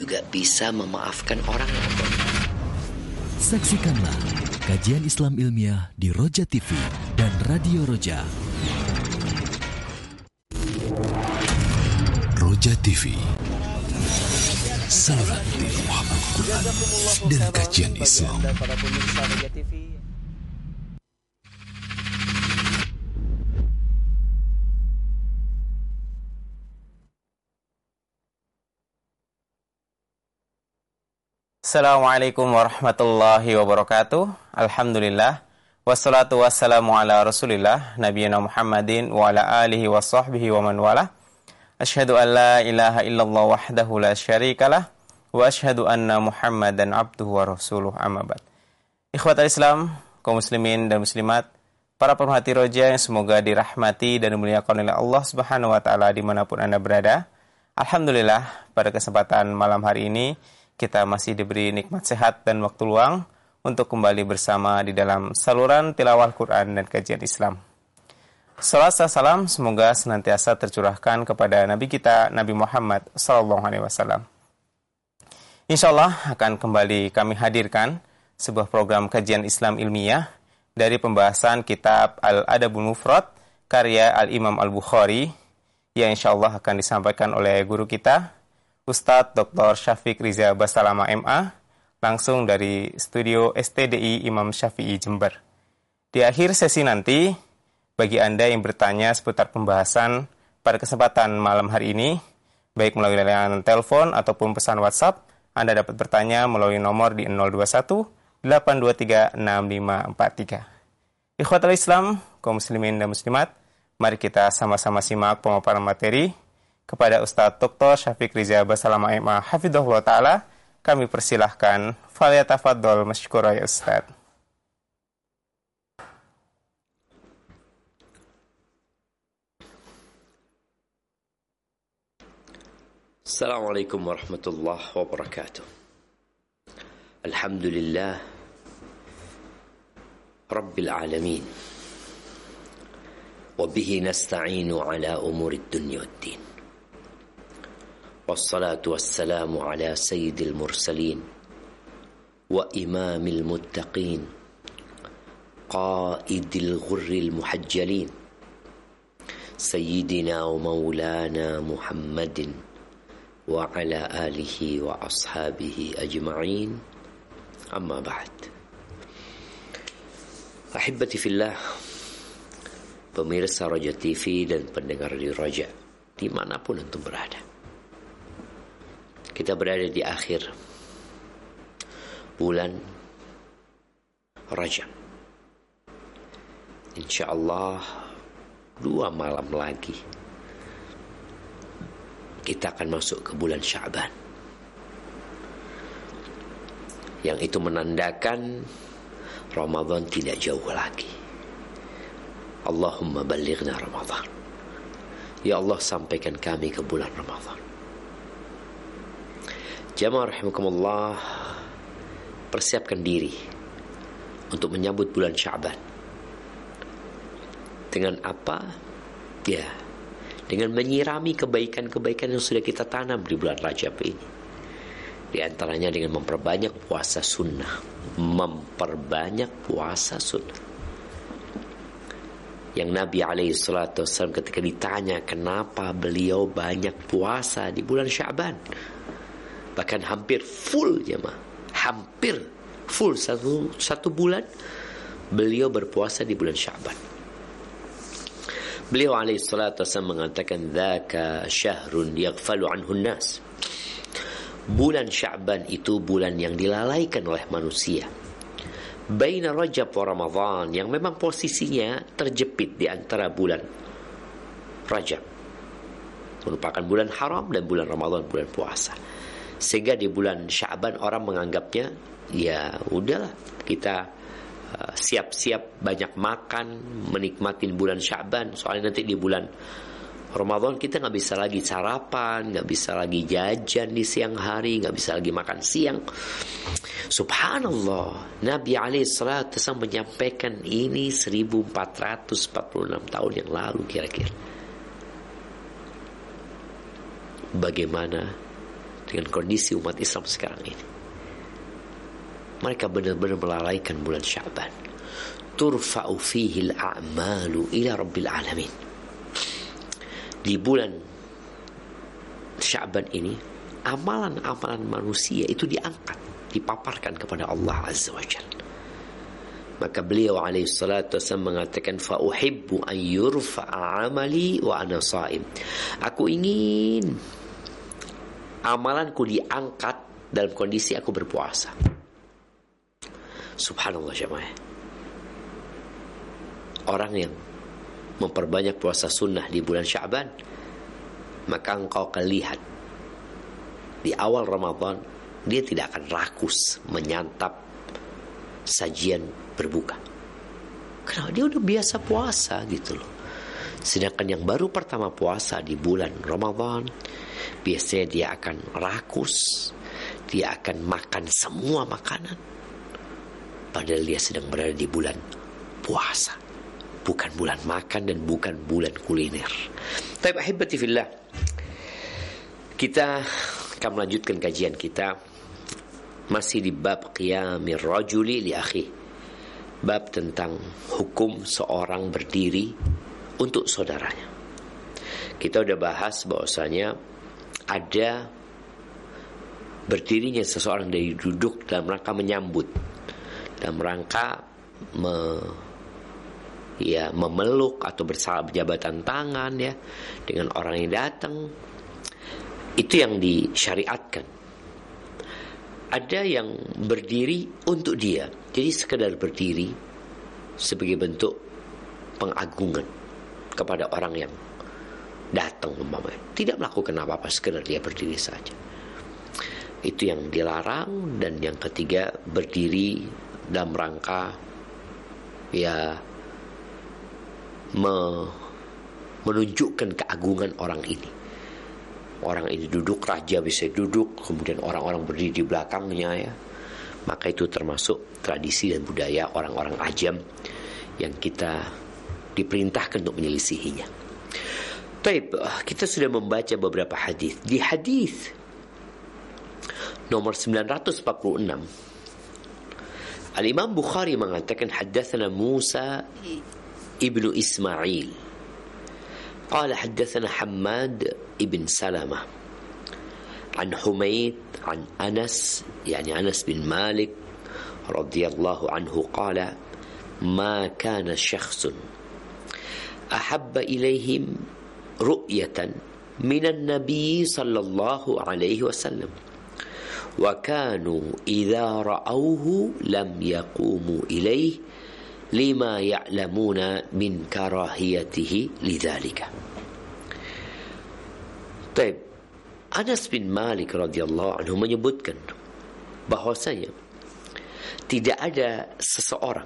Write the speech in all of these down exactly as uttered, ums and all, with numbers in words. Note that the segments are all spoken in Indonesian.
juga bisa memaafkan orang yang berdosa. Saksikanlah kajian Islam ilmiah di Roja T V dan Radio Roja. Roja T V, saluran tiruah Al-Quran dan kajian Islam. Assalamualaikum warahmatullahi wabarakatuh. Alhamdulillah. Wassalatu wassalamu ala rasulillah Nabiyina Muhammadin wa ala alihi wa sahbihi wa man wala. Asyhadu an la ilaha illallah wahdahu la syarikalah. Wa asyhadu anna Muhammadan abduhu wa rasuluh, amma ba'd. Ikhwatal Islam, kaum muslimin dan muslimat, para pemerhati Roja yang semoga dirahmati dan dimuliakan oleh Allah Subhanahu wa taala dimanapun Anda berada. Alhamdulillah, pada kesempatan malam hari ini kita masih diberi nikmat sehat dan waktu luang untuk kembali bersama di dalam saluran tilawah Al-Quran dan kajian Islam. Salam salam semoga senantiasa tercurahkan kepada Nabi kita, Nabi Muhammad sallallahu alaihi wasallam. InsyaAllah akan kembali kami hadirkan sebuah program kajian Islam ilmiah dari pembahasan kitab Al-Adabul Mufrad karya Al-Imam Al-Bukhari yang insyaAllah akan disampaikan oleh guru kita, Ustadz Doktor Syafiq Riza Basalama M A, langsung dari studio S T D I Imam Syafi'i Jember. Di akhir sesi nanti, bagi Anda yang bertanya seputar pembahasan pada kesempatan malam hari ini, baik melalui layanan telepon ataupun pesan WhatsApp, Anda dapat bertanya melalui nomor di nol dua satu delapan dua tiga enam lima empat tiga. Ikhwatul Islam, kaum muslimin dan muslimat, mari kita sama-sama simak pemaparan materi kepada Ustadz Doktor Syafiq Riza Basalama M A hafidhahullah ta'ala. Kami persilahkan, falyatafaddal masykura ya Ustadz. Assalamualaikum warahmatullahi wabarakatuh. Alhamdulillah Rabbil alamin, wa bihi nasta'inu ala umurid dunya waddin. Wassalatu wassalamu ala sayyidil mursalin wa imamil muttaqin qaidil ghurril muhajjalin sayyidina wa maulana Muhammadin wa ala alihi wa ashabihi ajma'in, amma ba'd. Ahibati fillah, pemirsa Roja T V dan pendengar di Roja dimanapun antum berada, kita berada di akhir bulan Rajab. InsyaAllah dua malam lagi kita akan masuk ke bulan Sya'ban, yang itu menandakan Ramadan tidak jauh lagi. Allahumma ballighna Ramadan. Ya Allah, sampaikan kami ke bulan Ramadan. Jamaah rahimakumullah, persiapkan diri untuk menyambut bulan Sya'ban. Dengan apa? Ya, dengan menyirami kebaikan-kebaikan yang sudah kita tanam di bulan Rajab ini. Di antaranya dengan memperbanyak puasa sunnah. Memperbanyak puasa sunnah. Yang Nabi alaihi salatu wassalam ketika ditanya kenapa beliau banyak puasa di bulan Sya'ban, bahkan hampir full jemaah, hampir full satu, satu bulan beliau berpuasa di bulan Sya'ban. Beliau alaihi salatu wassalam mengatakan, dzaka syahrun yaghfalu anhu nas. Bulan Sya'ban itu bulan yang dilalaikan oleh manusia. Baina Rajab wa Ramadan, yang memang posisinya terjepit di antara bulan Rajab, merupakan bulan haram, dan bulan Ramadan bulan puasa. Sehingga di bulan Sya'ban orang menganggapnya, ya udahlah, kita uh, siap-siap banyak makan, menikmatin bulan Sya'ban. Soalnya nanti di bulan Ramadan kita nggak bisa lagi sarapan, nggak bisa lagi jajan di siang hari, nggak bisa lagi makan siang. Subhanallah, Nabi alaihi salatu wasallam menyampaikan ini seribu empat ratus empat puluh enam tahun yang lalu kira-kira. Bagaimana dengan kondisi umat Islam sekarang ini. Mereka benar-benar melalaikan bulan Sya'ban. Turfa'u fihi al-a'malu ila rabbil alamin. Di bulan Sya'ban ini, amalan-amalan manusia itu diangkat, dipaparkan kepada Allah Azza wa Jalla. Maka beliau alaihi salatu wasallam mengatakan, fa uhibbu an yurfa'a amali wa ana sha'im. Aku ingin amalanku diangkat dalam kondisi aku berpuasa. Subhanallah jemaah. Orang yang memperbanyak puasa sunnah di bulan Sya'ban, maka engkau akan lihat di awal Ramadan dia tidak akan rakus menyantap sajian berbuka, karena dia udah biasa puasa gitu loh. Sedangkan yang baru pertama puasa di bulan Ramadan, biasanya dia akan rakus, dia akan makan semua makanan, padahal dia sedang berada di bulan puasa, bukan bulan makan dan bukan bulan kuliner. Tapi ahibati fillah, kita akan melanjutkan kajian kita masih di bab qiyamir rajuli li akhi, bab tentang hukum seorang berdiri untuk saudaranya. Kita udah bahas bahwasanya ada berdirinya seseorang dari duduk dalam rangka menyambut, dalam rangka me, ya memeluk atau berjabatan tangan ya dengan orang yang datang. Itu yang disyariatkan. Ada yang berdiri untuk dia, jadi sekedar berdiri sebagai bentuk pengagungan kepada orang yang datang umpamanya, tidak melakukan apa-apa, sekedar dia berdiri saja. Itu yang dilarang. Dan yang ketiga, berdiri dalam rangka ya me, menunjukkan keagungan orang ini. Orang ini duduk, raja bisa duduk, kemudian orang-orang berdiri di belakangnya ya. Maka itu termasuk tradisi dan budaya orang-orang ajam yang kita diperintahkan untuk menyelisihinya. Baik, kita sudah membaca beberapa hadis. Di hadis nomor sembilan ratus empat puluh enam, Al-Imam Bukhari mengatakan, haddatsana Musa ibnu Ismail قال حدثنا حماد ابن سلمة عن حميد عن أنس يعني أنس بن مالك رضي الله عنه قال ما كان شخص أحب إليهم رؤية من النبي صلى الله عليه وسلم وكانوا إذا رأوه لم يقوموا إليه lima ya'lamuna min karahiyatihi lidzalika. Baik, Anas bin Malik radhiyallahu anhu menyebutkan bahwasanya tidak ada seseorang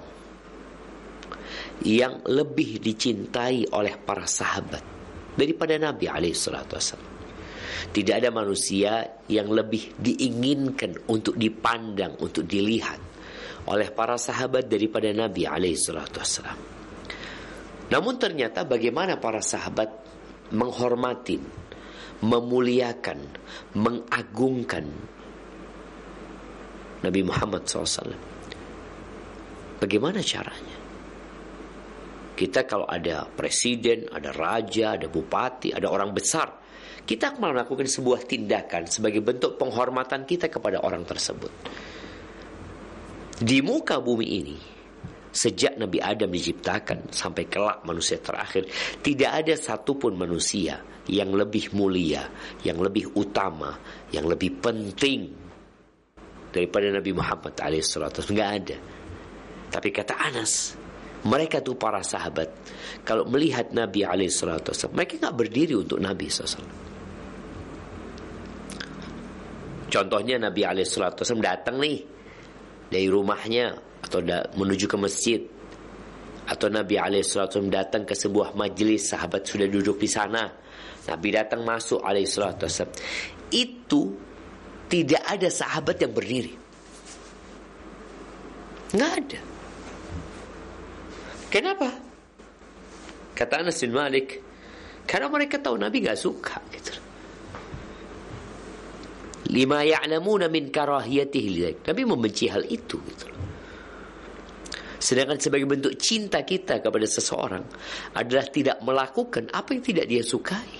yang lebih dicintai oleh para sahabat daripada Nabi alaihi salatu wasallam. Tidak ada manusia yang lebih diinginkan untuk dipandang, untuk dilihat oleh para sahabat daripada Nabi alaihi salatu wassalam. Namun ternyata bagaimana para sahabat menghormati, memuliakan, mengagungkan Nabi Muhammad shallallahu alaihi wasallam. Bagaimana caranya? Kita kalau ada presiden, ada raja, ada bupati, ada orang besar, kita akan melakukan sebuah tindakan sebagai bentuk penghormatan kita kepada orang tersebut. Di muka bumi ini, sejak Nabi Adam diciptakan sampai kelak manusia terakhir, tidak ada satupun manusia yang lebih mulia, yang lebih utama, yang lebih penting daripada Nabi Muhammad alaihi salatu wasallam. Nggak ada. Tapi kata Anas, mereka tuh para sahabat, kalau melihat Nabi alaihi salatu wasallam, mereka nggak berdiri untuk Nabi shallallahu alaihi wasallam. Contohnya Nabi alaihi salatu wasallam datang nih dari rumahnya atau da- menuju ke masjid, atau Nabi alaihi salatu wasallam datang ke sebuah majelis, sahabat sudah duduk di sana, Nabi datang masuk alaihi salatu wasallam, itu tidak ada sahabat yang berdiri, nggak ada. Kenapa? Kata Anas bin Malik, karena mereka tahu Nabi nggak suka gitu. lima ya'lamuna min karahiyatihi. Nabi membenci hal itu gitu. Sedangkan sebagai bentuk cinta kita kepada seseorang adalah tidak melakukan apa yang tidak dia sukai.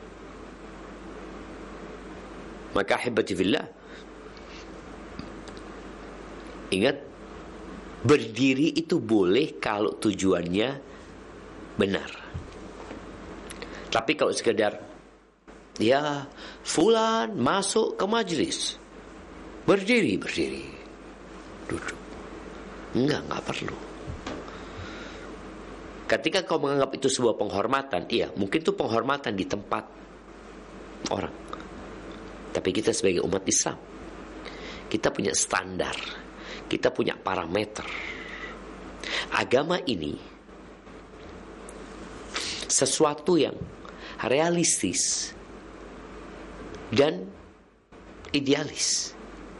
Maka ahibati fillah, ingat, berdiri itu boleh kalau tujuannya benar. Tapi kalau sekedar ya fulan masuk ke majlis, berdiri berdiri duduk, enggak enggak perlu. Ketika kau menganggap itu sebuah penghormatan, iya mungkin itu penghormatan di tempat orang. Tapi kita sebagai umat Islam, kita punya standar, kita punya parameter. Agama ini sesuatu yang realistis dan idealis.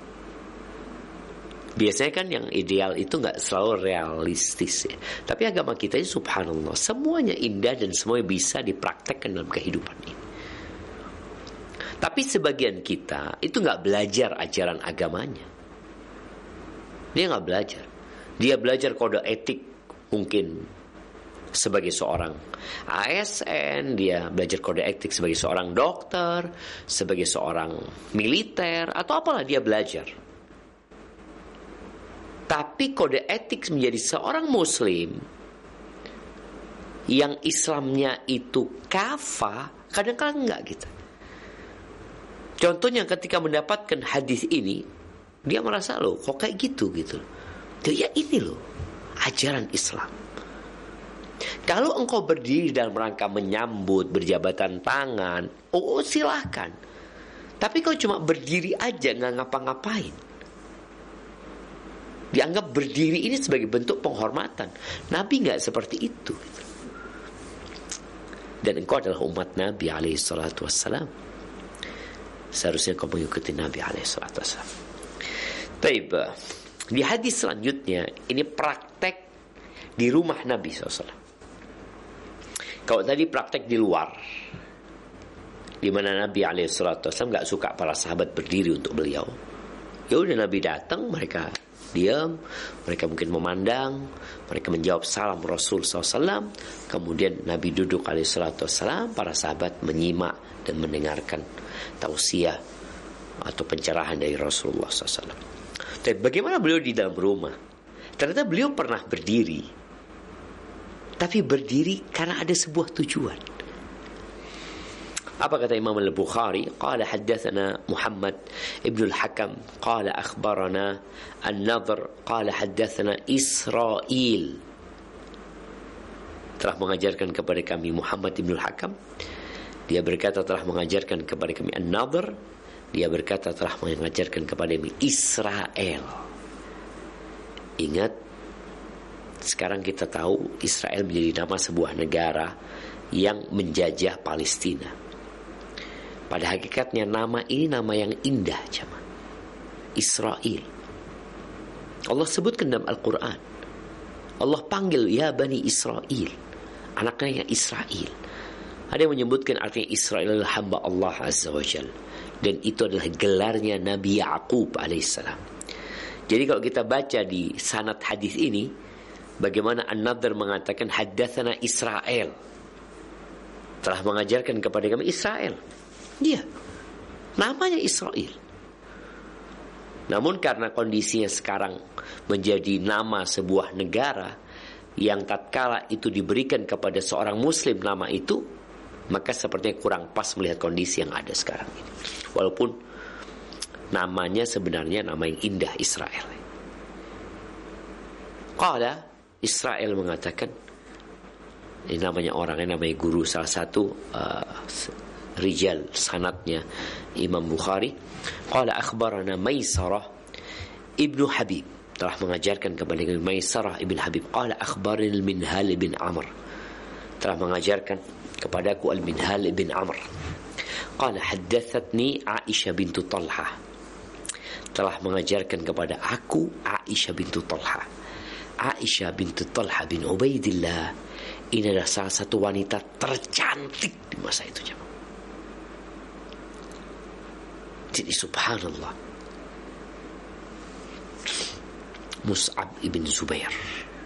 Biasanya kan yang ideal itu nggak selalu realistis ya. Tapi agama kita ini subhanallah, semuanya indah dan semuanya bisa dipraktekkan dalam kehidupan ini. Tapi sebagian kita itu nggak belajar ajaran agamanya. Dia nggak belajar. Dia belajar kode etik mungkin sebagai seorang A S N, dia belajar kode etik sebagai seorang dokter, sebagai seorang militer, atau apalah dia belajar. Tapi kode etik menjadi seorang muslim yang Islamnya itu kafah, kadang-kadang enggak gitu. Contohnya ketika mendapatkan hadis ini, dia merasa loh kok kayak gitu gitu. Ya ini loh ajaran Islam. Kalau engkau berdiri dalam rangka menyambut, berjabatan tangan, oh, oh silahkan. Tapi kau cuma berdiri aja nggak ngapa-ngapain, dianggap berdiri ini sebagai bentuk penghormatan. Nabi nggak seperti itu. Dan engkau adalah umat Nabi alaihi salatu wassalam. Seharusnya kau mengikuti Nabi alaihi salatu wassalam. Baik, di hadis selanjutnya ini praktek di rumah Nabi shallallahu alaihi wasallam. Kalau tadi praktek di luar, di mana Nabi alaihi salatu wassalam nggak suka para sahabat berdiri untuk beliau. Ya udah Nabi datang, mereka diam, mereka mungkin memandang, mereka menjawab salam Rasul shallallahu alaihi wasallam. Kemudian Nabi duduk alaihi salatu wassalam, para sahabat menyimak dan mendengarkan tausiah atau pencerahan dari Rasulullah shallallahu alaihi wasallam. Tapi bagaimana beliau di dalam rumah? Ternyata beliau pernah berdiri, tapi berdiri karena ada sebuah tujuan. Apa kata Imam Al-Bukhari? Qala haddathana Muhammad ibn al-Hakam qala akhbarana An-Nadhr qala haddathana Israil. Telah mengajarkan kepada kami Muhammad ibn al-Hakam. Dia berkata telah mengajarkan kepada kami An-Nadhr. Dia berkata telah mengajarkan kepada kami Israel. Ingat, sekarang kita tahu Israel menjadi nama sebuah negara yang menjajah Palestina. Pada hakikatnya nama ini nama yang indah, jemaah. Israel. Allah sebutkan dalam Al-Quran. Allah panggil ya Bani Israel, anaknya yang Israel. Ada yang menyebutkan artinya Israel adalah hamba Allah Azza wa Jalla. Dan itu adalah gelarnya Nabi Yaqub alaihissalam. Jadi kalau kita baca di sanad hadis ini, bagaimana An-Nadhr mengatakan haddatsana Israel, telah mengajarkan kepada kami Israel. Dia namanya Israel. Namun karena kondisinya sekarang menjadi nama sebuah negara yang tatkala itu diberikan kepada seorang muslim nama itu, maka sepertinya kurang pas melihat kondisi yang ada sekarang ini. Walaupun namanya sebenarnya nama yang indah, Israel. Qala, Israel mengatakan, ini namanya orang, ini namanya guru, salah satu uh, rijal sanadnya Imam Bukhari. Qala akhbarana Maisarah ibnu Habib, telah mengajarkan kepada kami Maisarah ibn Habib. Qala akhbaril Minhal ibn Amr, telah mengajarkan kepadaku Al-Minhal ibn Amr. Qala haddathatni Aisyah bintu Talha, telah mengajarkan kepada aku Aisyah bintu Talha. Aisyah bintu Talha bin Ubaidillah ini adalah salah satu wanita tercantik di masa itu, jemaah. Jadi subhanallah, Mus'ab ibn Zubair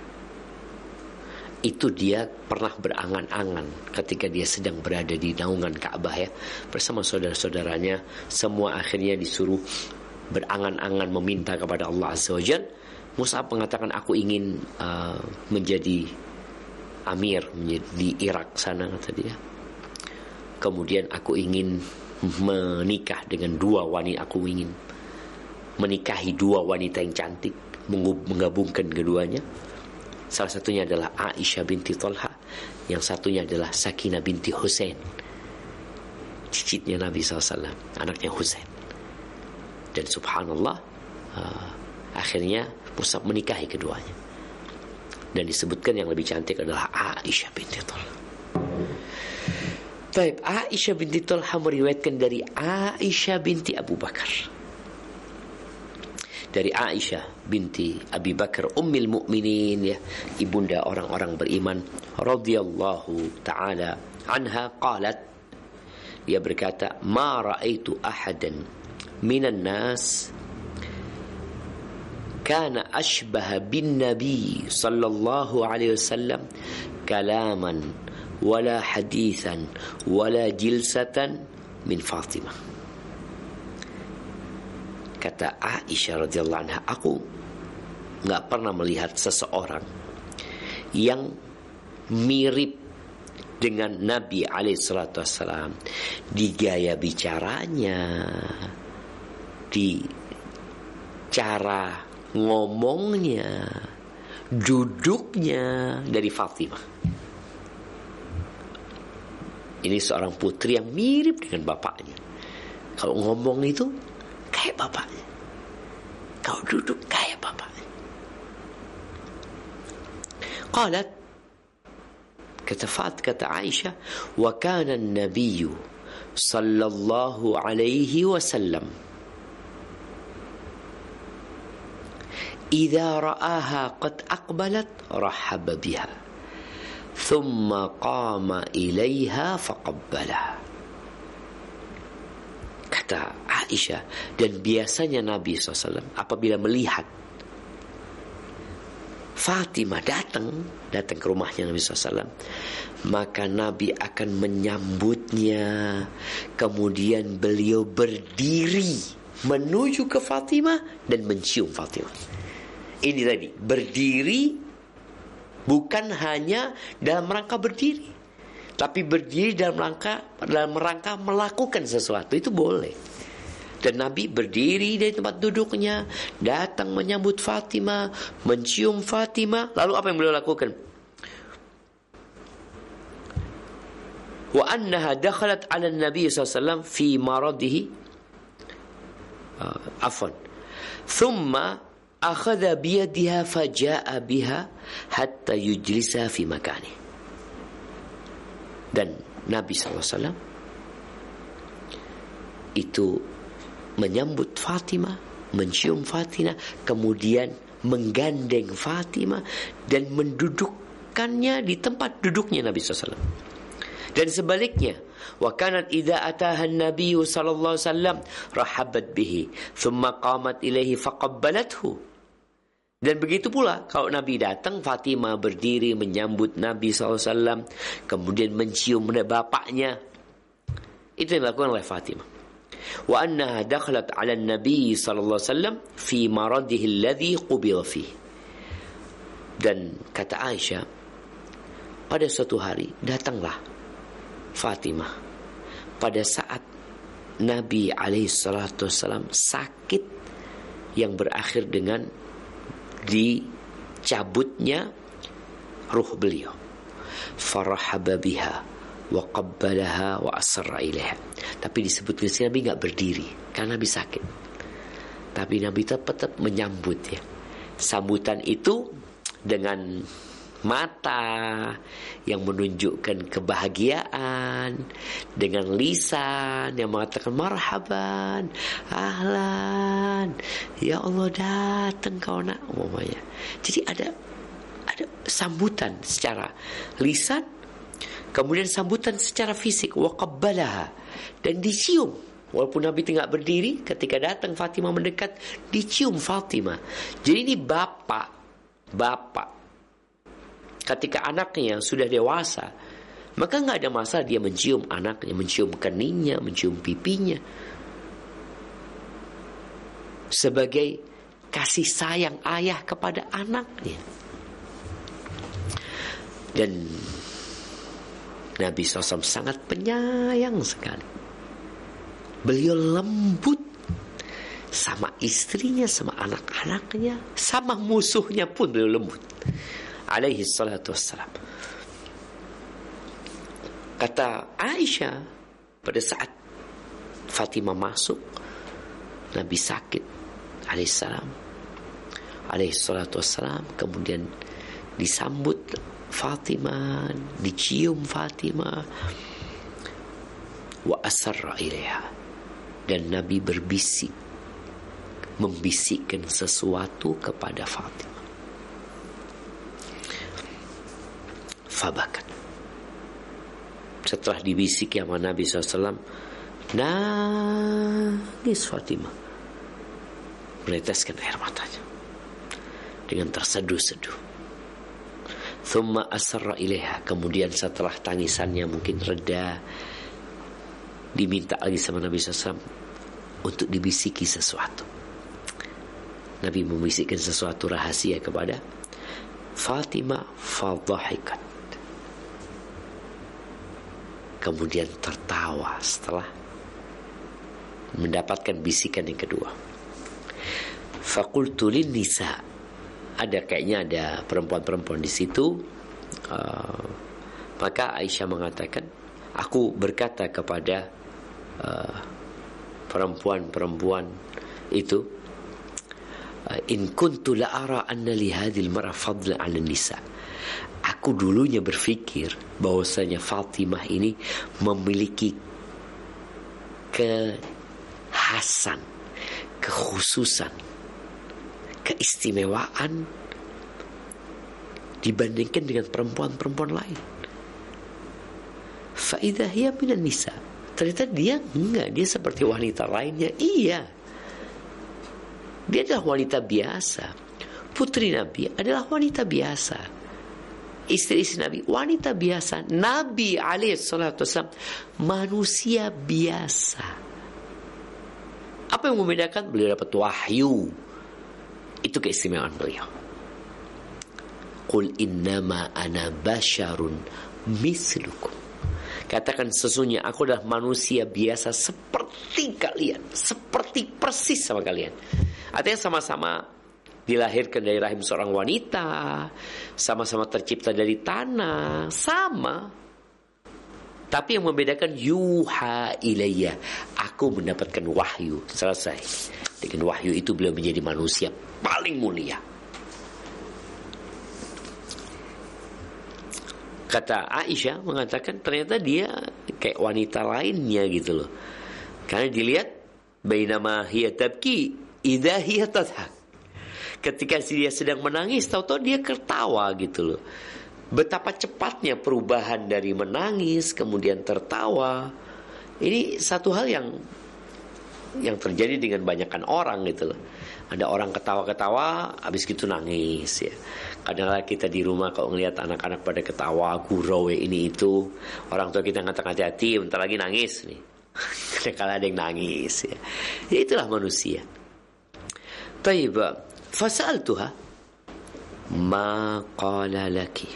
itu dia pernah berangan-angan ketika dia sedang berada di naungan Ka'bah ya, bersama saudara-saudaranya. Semua akhirnya disuruh berangan-angan meminta kepada Allah Azza wa Jalla. Mus'ab mengatakan, aku ingin uh, menjadi amir menjadi, di Irak sana, kata dia. Kemudian aku ingin menikah dengan dua wanita, aku ingin menikahi dua wanita yang cantik, menggabungkan keduanya. Salah satunya adalah Aisyah binti Talha, yang satunya adalah Sakinah binti Husain, cicitnya Nabi shallallahu alaihi wasallam, anaknya Husain. Dan subhanallah, uh, akhirnya Mus'ab menikahi keduanya. Dan disebutkan yang lebih cantik adalah Aisyah binti Talha. Baik, Aisyah binti Talha meriwayatkan dari Aisyah binti Abu Bakar, dari Aisyah binti Abi Bakar ummil mukminin ya, ibunda orang-orang beriman radhiyallahu taala anha, qalat, dia berkata, ma raaitu ahadan minan nas kana ashbaha bin nabi sallallahu alaihi wasallam kalaman wala hadithan wala jilsatan min Fatimah. Kata Aisyah radhiyallahu anha, aku nggak pernah melihat seseorang yang mirip dengan Nabi alaihi salatu wassalam di gaya bicaranya, di cara ngomongnya, duduknya dari Fatimah. Ini seorang putri yang mirip dengan bapaknya. Kalau ngomong itu kayak bapaknya, kalau duduk kayak bapaknya. Qalat, kata Fat, kata Aisyah, wa kana an-nabiy sallallahu alaihi wasallam idza ra'aha qad aqbalat rahaba biha thumma qama ilaiha faqabbalaha. Kata Aisyah, dan biasanya Nabi shallallahu alaihi wasallam apabila melihat Fatimah datang datang ke rumahnya Nabi shallallahu alaihi wasallam, maka Nabi akan menyambutnya, kemudian beliau berdiri menuju ke Fatimah dan mencium Fatimah. Ini tadi, berdiri bukan hanya dalam rangka berdiri, tapi berdiri dalam rangka dalam rangka melakukan sesuatu, itu boleh. Dan Nabi berdiri dari tempat duduknya, datang menyambut Fatimah, mencium Fatimah. Lalu apa yang beliau lakukan? Wa annaha dakhalat 'ala an-nabi sallallahu alaihi wasallam fi maradihi uh, afwan thumma akhadha bi yadiha faja'a biha hatta yujlisa fi makani. Dan Nabi sallallahu alaihi wasallam itu menyambut Fatimah, mencium Fatimah, kemudian menggandeng Fatimah dan mendudukkannya di tempat duduknya Nabi sallallahu alaihi wasallam. Dan sebaliknya, wa kanat idza ataha an-nabiy sallallahu alaihi wasallam rahabat bihi thumma qamat ilaihi faqabbalathu. Dan begitu pula kalau Nabi datang, Fatimah berdiri menyambut Nabi sallallahu alaihi wasallam, kemudian mencium bapaknya. Itu yang dilakukan oleh Fatimah. Wa annaha dakhalat 'ala an-nabiy sallallahu alaihi wasallam fi maradihi alladhi qubila fihi. Dan kata Aisyah, pada suatu hari datanglah Fatimah pada saat Nabi alaihi salatu wasallam sakit yang berakhir dengan dicabutnya ruh beliau. Farahaba biha wa qabbalaha wa asra ilaiha. Tapi disebutkan sini Nabi enggak berdiri karena Nabi sakit. Tapi Nabi tetap menyambut ya. Sambutan itu dengan mata yang menunjukkan kebahagiaan, dengan lisan yang mengatakan marhaban, ahlan, ya Allah datang kau nak, umpamanya. Jadi ada ada sambutan secara lisan, kemudian sambutan secara fisik, wa qabbalaha, dan dicium Walaupun Nabi tengah berdiri, ketika datang Fatimah mendekat, dicium Fatimah. Jadi ini bapak, bapak. Ketika anaknya sudah dewasa, maka nggak ada masalah dia mencium anaknya, mencium keningnya, mencium pipinya. Sebagai kasih sayang ayah kepada anaknya. Dan Nabi shallallahu alaihi wasallam sangat penyayang sekali. Beliau lembut sama istrinya, sama anak-anaknya, sama musuhnya pun beliau lembut. Alaihi salatu wassalam. Kata Aisyah, pada saat Fatimah masuk, Nabi sakit, alaihi salam, alaihi salatu wassalam, kemudian disambut Fatimah, dicium Fatimah, wa asarra ilaiha. Dan Nabi berbisik, membisikkan sesuatu kepada Fatimah. Fabakat. Setelah dibisiki sama Nabi shallallahu alaihi wasallam, nangis Fatimah, meneteskan air matanya dengan terseduh-seduh. Thumma asarra ilaiha. Kemudian setelah tangisannya mungkin reda, diminta lagi sama Nabi shallallahu alaihi wasallam untuk dibisiki sesuatu. Nabi membisikkan sesuatu rahasia kepada Fatimah, fadhahikat. Kemudian tertawa setelah mendapatkan bisikan yang kedua. Faqultu lin nisa. Ada kayaknya ada perempuan-perempuan di situ. Uh, maka Aisyah mengatakan, aku berkata kepada uh, perempuan-perempuan itu, in kuntu la ara anna li hadhil mar'a fadla 'ala nisa. Aku dulunya berpikir bahwasanya Fatimah ini memiliki kekhasan, kekhususan, keistimewaan dibandingkan dengan perempuan-perempuan lain. Fa idza hiya minan nisa. Ternyata dia enggak, dia seperti wanita lainnya. Iya. Dia adalah wanita biasa. Putri Nabi adalah wanita biasa. Istri-istri Nabi wanita biasa. Nabi alaihi salatu wasallam manusia biasa. Apa yang membedakan? Beliau dapat wahyu. Itu keistimewaan beliau. Qul innama ana basyarun mislukum. Katakan sesungguhnya aku adalah manusia biasa seperti kalian, seperti persis sama kalian. Artinya sama-sama dilahirkan dari rahim seorang wanita, sama-sama tercipta dari tanah, sama. Tapi yang membedakan yuha ilayya, aku mendapatkan wahyu. Selesai. Dengan wahyu itu beliau menjadi manusia paling mulia. Kata Aisyah mengatakan ternyata dia kayak wanita lainnya gitu loh. Karena dilihat bainama hiya tabki idza hiya tadhak. Ketika dia sedang menangis, tahu-tahu dia tertawa gitu loh. Betapa cepatnya perubahan dari menangis kemudian tertawa. Ini satu hal yang yang terjadi dengan banyakkan orang gitu loh. Ada orang ketawa-ketawa, habis gitu nangis ya. Kadang-kadang kita di rumah kalau ngelihat anak-anak pada ketawa, gurau ini itu, orang tua kita ngatakan hati-hati, bentar lagi nangis nih. Kadang-kadang ada yang nangis ya. Ya itulah manusia. Taib, fasa'altuha ma qala laki.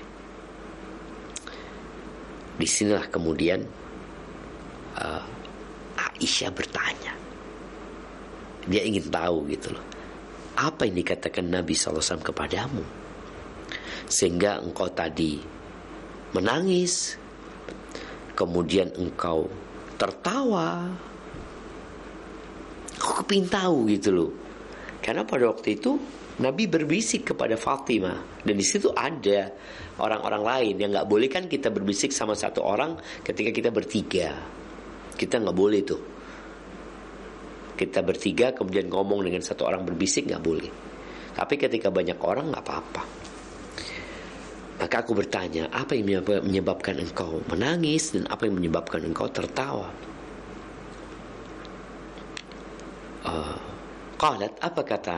Di sinilah kemudian uh, Aisyah bertanya. Dia ingin tahu gitu loh. Apa yang dikatakan Nabi shallallahu alaihi wasallam kepadamu sehingga engkau tadi menangis, kemudian engkau tertawa. Aku kepingin tahu gitu loh. Karena pada waktu itu Nabi berbisik kepada Fatimah, dan di situ ada orang-orang lain yang nggak boleh kan kita berbisik sama satu orang ketika kita bertiga. Kita nggak boleh tuh. Kita bertiga kemudian ngomong dengan satu orang berbisik nggak boleh. Tapi ketika banyak orang nggak apa-apa. Maka aku bertanya, apa yang menyebabkan engkau menangis dan apa yang menyebabkan engkau tertawa? uh, qalat, apa kata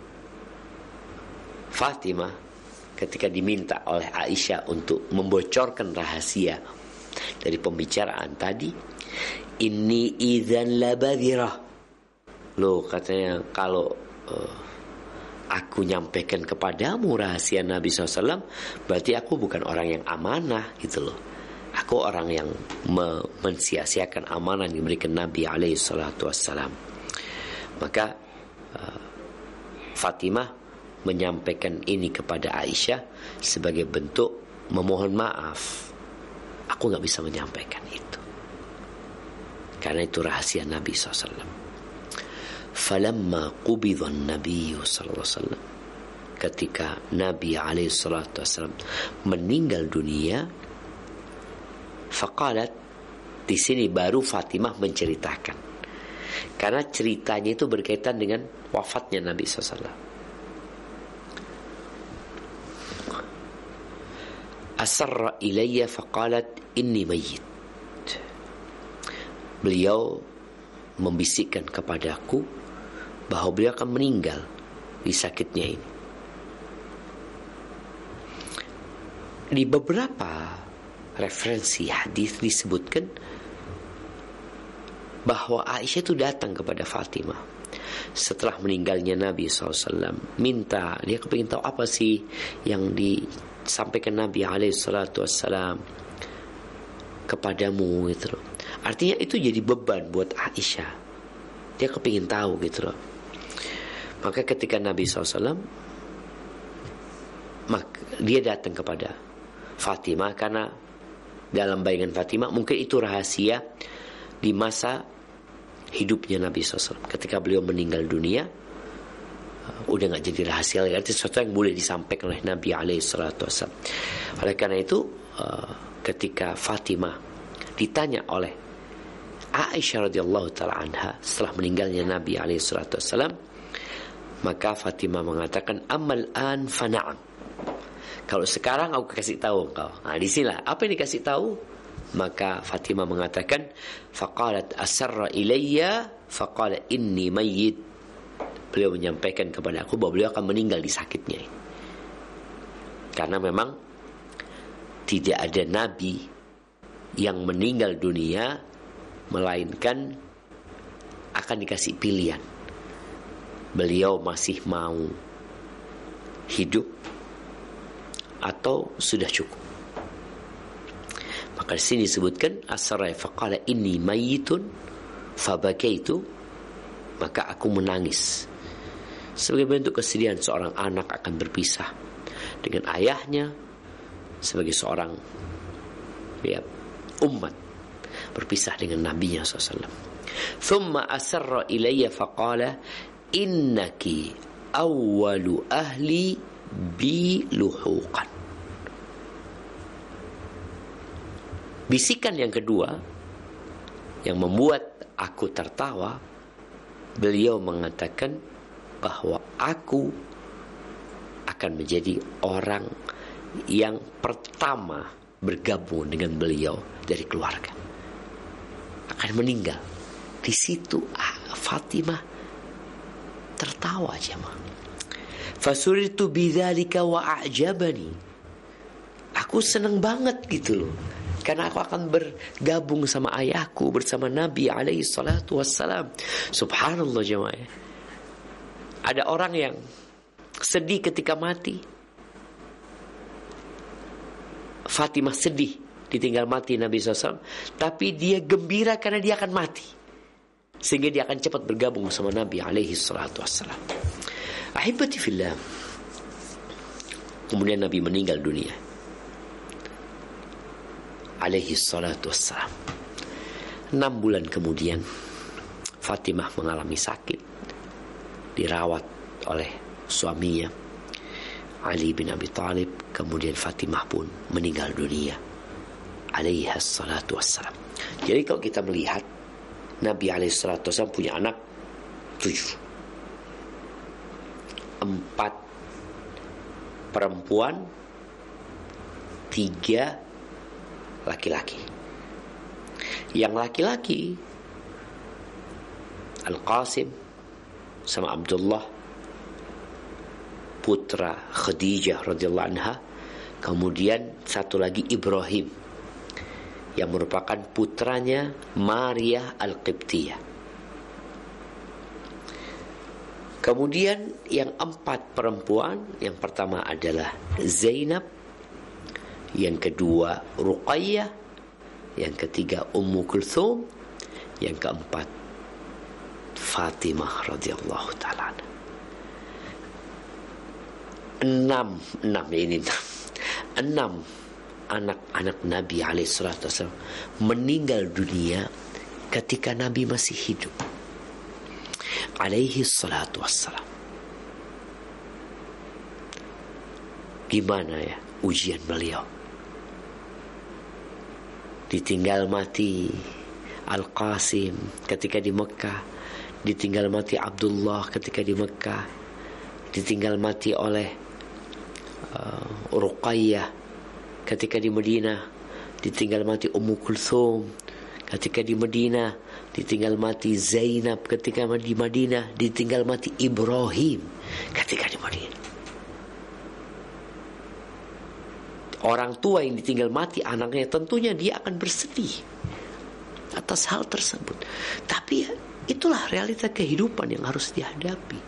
Fatimah ketika diminta oleh Aisyah untuk membocorkan rahasia dari pembicaraan tadi? Inni idzan labadhirah. Loh, katanya kalau uh, aku nyampaikan kepadamu rahasia Nabi shallallahu alaihi wasallam, berarti aku bukan orang yang amanah gitu loh. Aku orang yang me- mensia-siakan amanah yang diberikan Nabi alaihi salatu wassalam. Maka uh, Fatimah menyampaikan ini kepada Aisyah sebagai bentuk memohon maaf. Aku gak bisa menyampaikan itu, karena itu rahasia Nabi shallallahu alaihi wasallam. Falamma qubidha an-nabiy sallallahu alaihi wasallam, ketika Nabi alaihi salatu wasallam meninggal dunia, faqalat, di sini baru Fatimah menceritakan, karena ceritanya itu berkaitan dengan wafatnya Nabi shallallahu alaihi wasallam. Asarra ilayya faqalat inni mayyit. Beliau membisikkan kepadaku bahwa beliau akan meninggal di sakitnya ini. Di beberapa referensi hadis disebutkan bahwa Aisyah itu datang kepada Fatimah setelah meninggalnya Nabi shallallahu alaihi wasallam, minta, dia kepingin tahu apa sih yang disampaikan Nabi alaihi salatu wassalam kepadamu gitu loh. Artinya itu jadi beban buat Aisyah, dia kepingin tahu gitu loh. Maka ketika Nabi shallallahu alaihi wasallam, maka dia datang kepada Fatimah, karena dalam bayangan Fatimah mungkin itu rahasia di masa hidupnya Nabi shallallahu alaihi wasallam. Ketika beliau meninggal dunia, uh, udah gak jadi rahasia lagi, artinya sesuatu yang boleh disampaikan oleh Nabi alaihi salatu wasallam. Oleh karena itu uh, ketika Fatimah ditanya oleh Aisyah radhiyallahu ta'ala anha setelah meninggalnya Nabi alaihi salatu wasallam, maka Fatimah mengatakan, amal an fana'am, kalau sekarang aku kasih tahu engkau. Nah, di sinilah apa yang dikasih tahu. Maka Fatimah mengatakan, faqalat asarra ilayya faqala inni mayyit. Beliau menyampaikan kepada aku bahwa beliau akan meninggal di sakitnya. Karena memang tidak ada nabi yang meninggal dunia melainkan akan dikasih pilihan. Beliau masih mau hidup atau sudah cukup. Maka di sini disebutkan asra faqala inni mayyitun fabakaitu, maka aku menangis sebagai bentuk kesedihan seorang anak akan berpisah dengan ayahnya, sebagai seorang ya, umat berpisah dengan nabinya shallallahu alaihi wasallam. Thumma asarra ilayya faqala innaki awwalu ahli bi luhuqan. Bisikan yang kedua yang membuat aku tertawa, beliau mengatakan bahwa aku akan menjadi orang yang pertama bergabung dengan beliau dari keluarga, akan meninggal. Di situ ah, Fatimah tertawa jemaah. Fasuritu bidzalika wa a'jabani. Aku senang banget gitu loh, karena aku akan bergabung sama ayahku bersama Nabi alaihi salatu wassalam. Subhanallah jemaah. Ada orang yang sedih ketika mati. Fatimah sedih ditinggal mati Nabi shallallahu alaihi wasallam, tapi dia gembira karena dia akan mati, sehingga dia akan cepat bergabung sama Nabi alaihi salatu wassalam. Ahibati fillah. Kemudian Nabi meninggal dunia alaihi salatu wassalam. Enam bulan kemudian Fatimah mengalami sakit, dirawat oleh suaminya Ali bin Abi Thalib. Kemudian Fatimah pun meninggal dunia alaihi salatu wassalam. Jadi kalau kita melihat Nabi alaihi salatu wassalam punya anak tujuh, empat perempuan, tiga laki-laki. Yang laki-laki Al-Qasim, sama Abdullah putra Khadijah radhiyallahu anha. Kemudian satu lagi Ibrahim yang merupakan putranya Maria Al-Qibtiyah. Kemudian yang empat perempuan, yang pertama adalah Zainab, yang kedua Ruqayyah, yang ketiga Ummu Kulthum, yang keempat Fatimah radhiyallahu taala. Enam, enam ini enam. Enam anak-anak Nabi alaihi salatu wasallam meninggal dunia ketika Nabi masih hidup alaihi salatu wassalam. Gimana ya ujian beliau? Ditinggal mati Al-Qasim ketika di Mekah, ditinggal mati Abdullah ketika di Mekah, ditinggal mati oleh uh, Ruqayyah ketika di Madinah, ditinggal mati Ummu Kulthum ketika di Madinah, ditinggal mati Zainab ketika di Madinah, ditinggal mati Ibrahim ketika di Madinah. Orang tua yang ditinggal mati anaknya, tentunya dia akan bersedih atas hal tersebut. Tapi ya, itulah realita kehidupan yang harus dihadapi.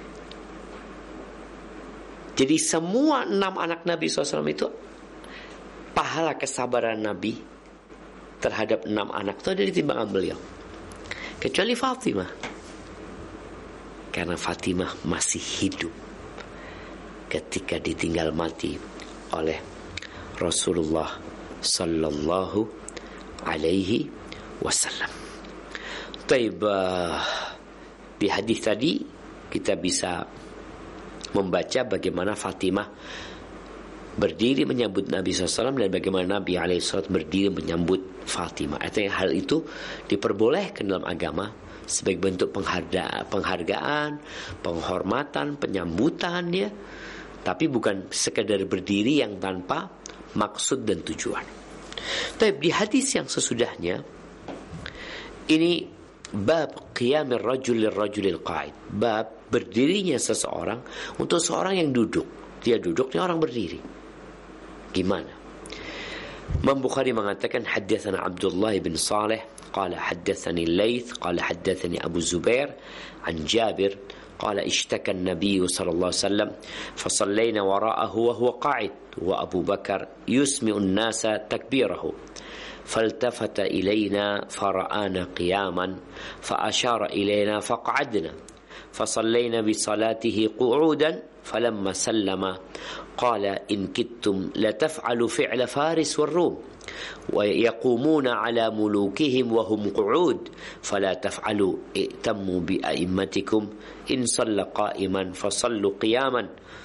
Jadi semua enam anak Nabi shallallahu alaihi wasallam itu, pahala kesabaran Nabi terhadap enam anak itu ada di timbangan beliau, kecuali Fatimah, karena Fatimah masih hidup ketika ditinggal mati oleh Rasulullah sallallahu alaihi wasallam. Taib, di hadis tadi kita bisa membaca bagaimana Fatimah berdiri menyambut Nabi shallallahu alaihi wasallam dan bagaimana Nabi alaihi wasallam berdiri menyambut Fatimah. Artinya hal itu diperbolehkan dalam agama sebagai bentuk penghargaan, penghargaan, penghormatan, penyambutan ya. Tapi bukan sekedar berdiri yang tanpa maksud dan tujuan. Tapi di hadis yang sesudahnya ini bab qiyamir rajul lirrajulil qa'id, bab berdirinya seseorang untuk seorang yang duduk. Dia duduk, dia orang berdiri. Gimana? Imam Bukhari mengatakan haddatsana Abdullah bin Saleh qala haddatsani Laits qala haddatsani Abu Zubair an Jabir qala ishtaka an-nabiy sallallahu alaihi wasallam fa sallayna wara'ahu wa huwa qa'id wa Abu Bakar yusmi'u an-nasa takbirahu faltafata ilayna fara'ana qiyaman fa ashara ilayna faq'adna فصلينا بصلاته قعودا فلما سلم قال إن كدتم لتفعلوا فعل فارس والروم ويقومون على ملوكهم وهم قعود فلا تفعلوا ائتموا بأئمتكم إن صلى قائما فصلوا قياما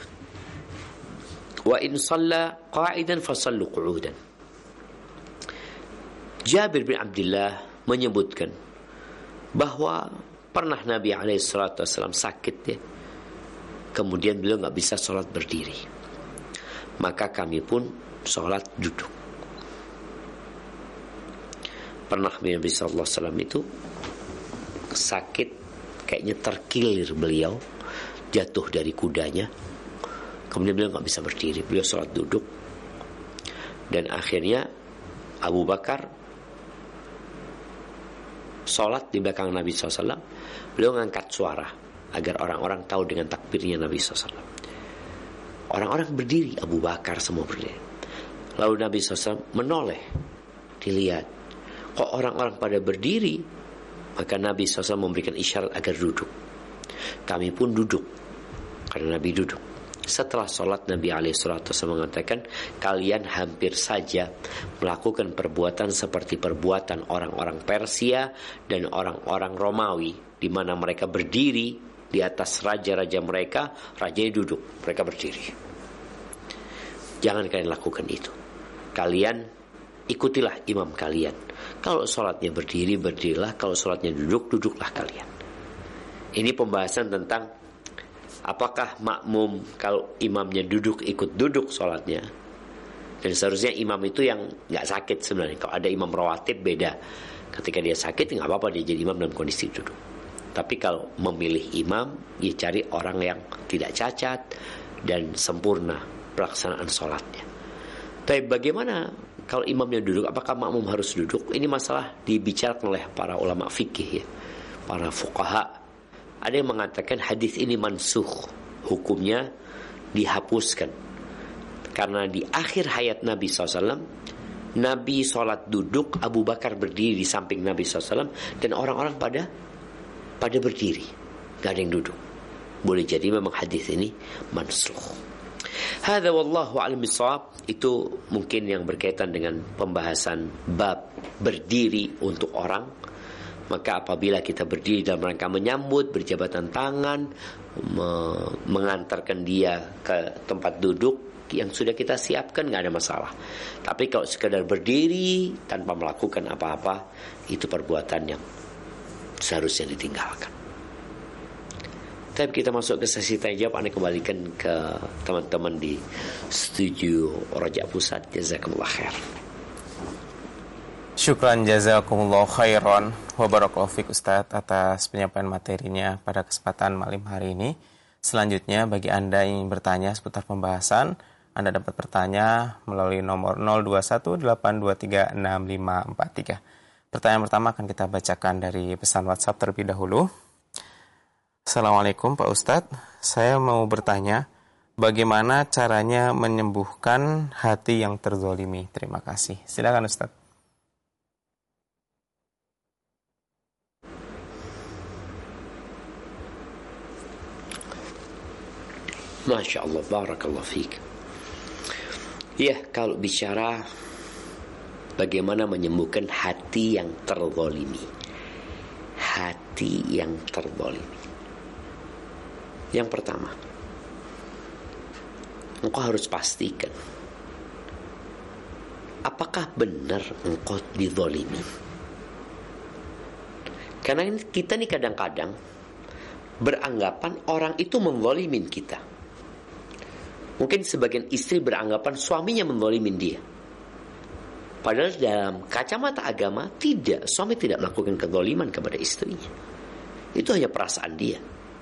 وإن صلى قاعدا فصلوا قعودا. Jabir bin Abdullah menyebutkan bahwa pernah Nabi alaihi salatu wasallam sakit ya. Kemudian beliau enggak bisa sholat berdiri. Maka kami pun sholat duduk. Pernah Nabi sallallahu alaihi wasallam itu sakit, kayaknya terkilir beliau, jatuh dari kudanya. Kemudian beliau enggak bisa berdiri, beliau sholat duduk. Dan akhirnya Abu Bakar sholat di belakang Nabi sallallahu alaihi wasallam. Beliau mengangkat suara agar orang-orang tahu dengan takbirnya Nabi sallallahu alaihi wasallam. Orang-orang berdiri, Abu Bakar semua berdiri. Lalu Nabi sallallahu alaihi wasallam menoleh, dilihat kok orang-orang pada berdiri. Maka Nabi sallallahu alaihi wasallam memberikan isyarat agar duduk. Kami pun duduk karena Nabi duduk. Setelah sholat Nabi alaihi salatu wasallam mengatakan, kalian hampir saja melakukan perbuatan seperti perbuatan orang-orang Persia dan orang-orang Romawi, di mana mereka berdiri di atas raja-raja mereka, rajanya duduk, mereka berdiri. Jangan kalian lakukan itu. Kalian ikutilah imam kalian. Kalau sholatnya berdiri, berdirilah. Kalau sholatnya duduk, duduklah kalian. Ini pembahasan tentang apakah makmum kalau imamnya duduk ikut duduk sholatnya. Dan seharusnya imam itu yang gak sakit sebenarnya. Kalau ada imam rawatib beda. Ketika dia sakit gak apa-apa dia jadi imam dalam kondisi duduk. Tapi kalau memilih imam, ya cari orang yang tidak cacat dan sempurna pelaksanaan sholatnya. Tapi bagaimana kalau imamnya duduk? Apakah makmum harus duduk? Ini masalah dibicarakan oleh para ulama fikih, ya, para fuqaha. Ada yang mengatakan hadis ini mansukh, hukumnya dihapuskan. Karena di akhir hayat Nabi shallallahu alaihi wasallam, Nabi sholat duduk, Abu Bakar berdiri di samping Nabi shallallahu alaihi wasallam, dan orang-orang pada pada berdiri, gak ada yang duduk. Boleh jadi memang hadis ini mansukh. Hadza wallahu a'lam bishawab. Itu mungkin yang berkaitan dengan pembahasan bab berdiri untuk orang. Maka apabila kita berdiri dalam rangka menyambut, berjabatan tangan, me- mengantarkan dia ke tempat duduk yang sudah kita siapkan, gak ada masalah. Tapi kalau sekadar berdiri tanpa melakukan apa-apa, itu perbuatan yang seharusnya ditinggalkan. Tapi kita masuk ke sesi tanya jawab. Anda kembalikan ke teman-teman di studio Raja Pusat. Jazakumullah khair. Syukran jazakumullah khairan wa barakallahu fiik Ustaz atas penyampaian materinya pada kesempatan malam hari ini. Selanjutnya bagi Anda yang ingin bertanya seputar pembahasan, Anda dapat bertanya melalui nomor nol dua satu delapan dua tiga enam lima empat tiga. Pertanyaan pertama akan kita bacakan dari pesan WhatsApp terlebih dahulu. Assalamualaikum Pak Ustadz, saya mau bertanya, bagaimana caranya menyembuhkan hati yang terzolimi? Terima kasih. Silakan Ustadz. Masya Allah, barakallahu fiik. Ya, kalau bicara bagaimana menyembuhkan hati yang terzolimi, hati yang terzolimi. Yang pertama, engkau harus pastikan apakah benar engkau dizolimi. Karena kita nih kadang-kadang beranggapan orang itu menzolimin kita. Mungkin sebagian istri beranggapan suaminya menzolimin dia. Padahal dalam kacamata agama tidak, suami tidak melakukan kezaliman kepada istrinya. Itu hanya perasaan dia.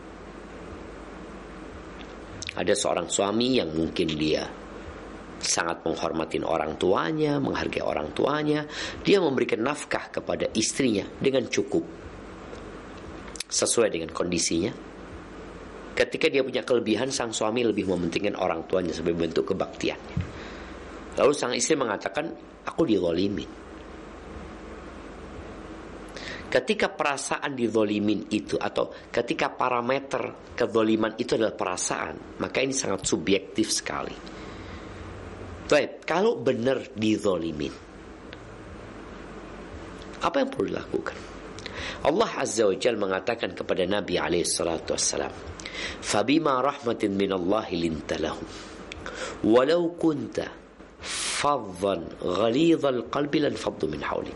Ada seorang suami yang mungkin dia sangat menghormati orang tuanya, menghargai orang tuanya. Dia memberikan nafkah kepada istrinya dengan cukup, sesuai dengan kondisinya. Ketika dia punya kelebihan, sang suami lebih mementingkan orang tuanya sebagai bentuk kebaktiannya. Lalu sang istri mengatakan, aku dizalimin. Ketika perasaan dizalimin itu, atau ketika parameter kezaliman itu adalah perasaan, maka ini sangat subjektif sekali. Baik, kalau benar dizalimin, apa yang perlu dilakukan? Allah Azza wa Jalla mengatakan kepada Nabi alaihi salatu wassalam, "Fabima rahmatin minallahi linta lahum, walau kunta faddan ghalidhal qalbi lan faddu min hawlik."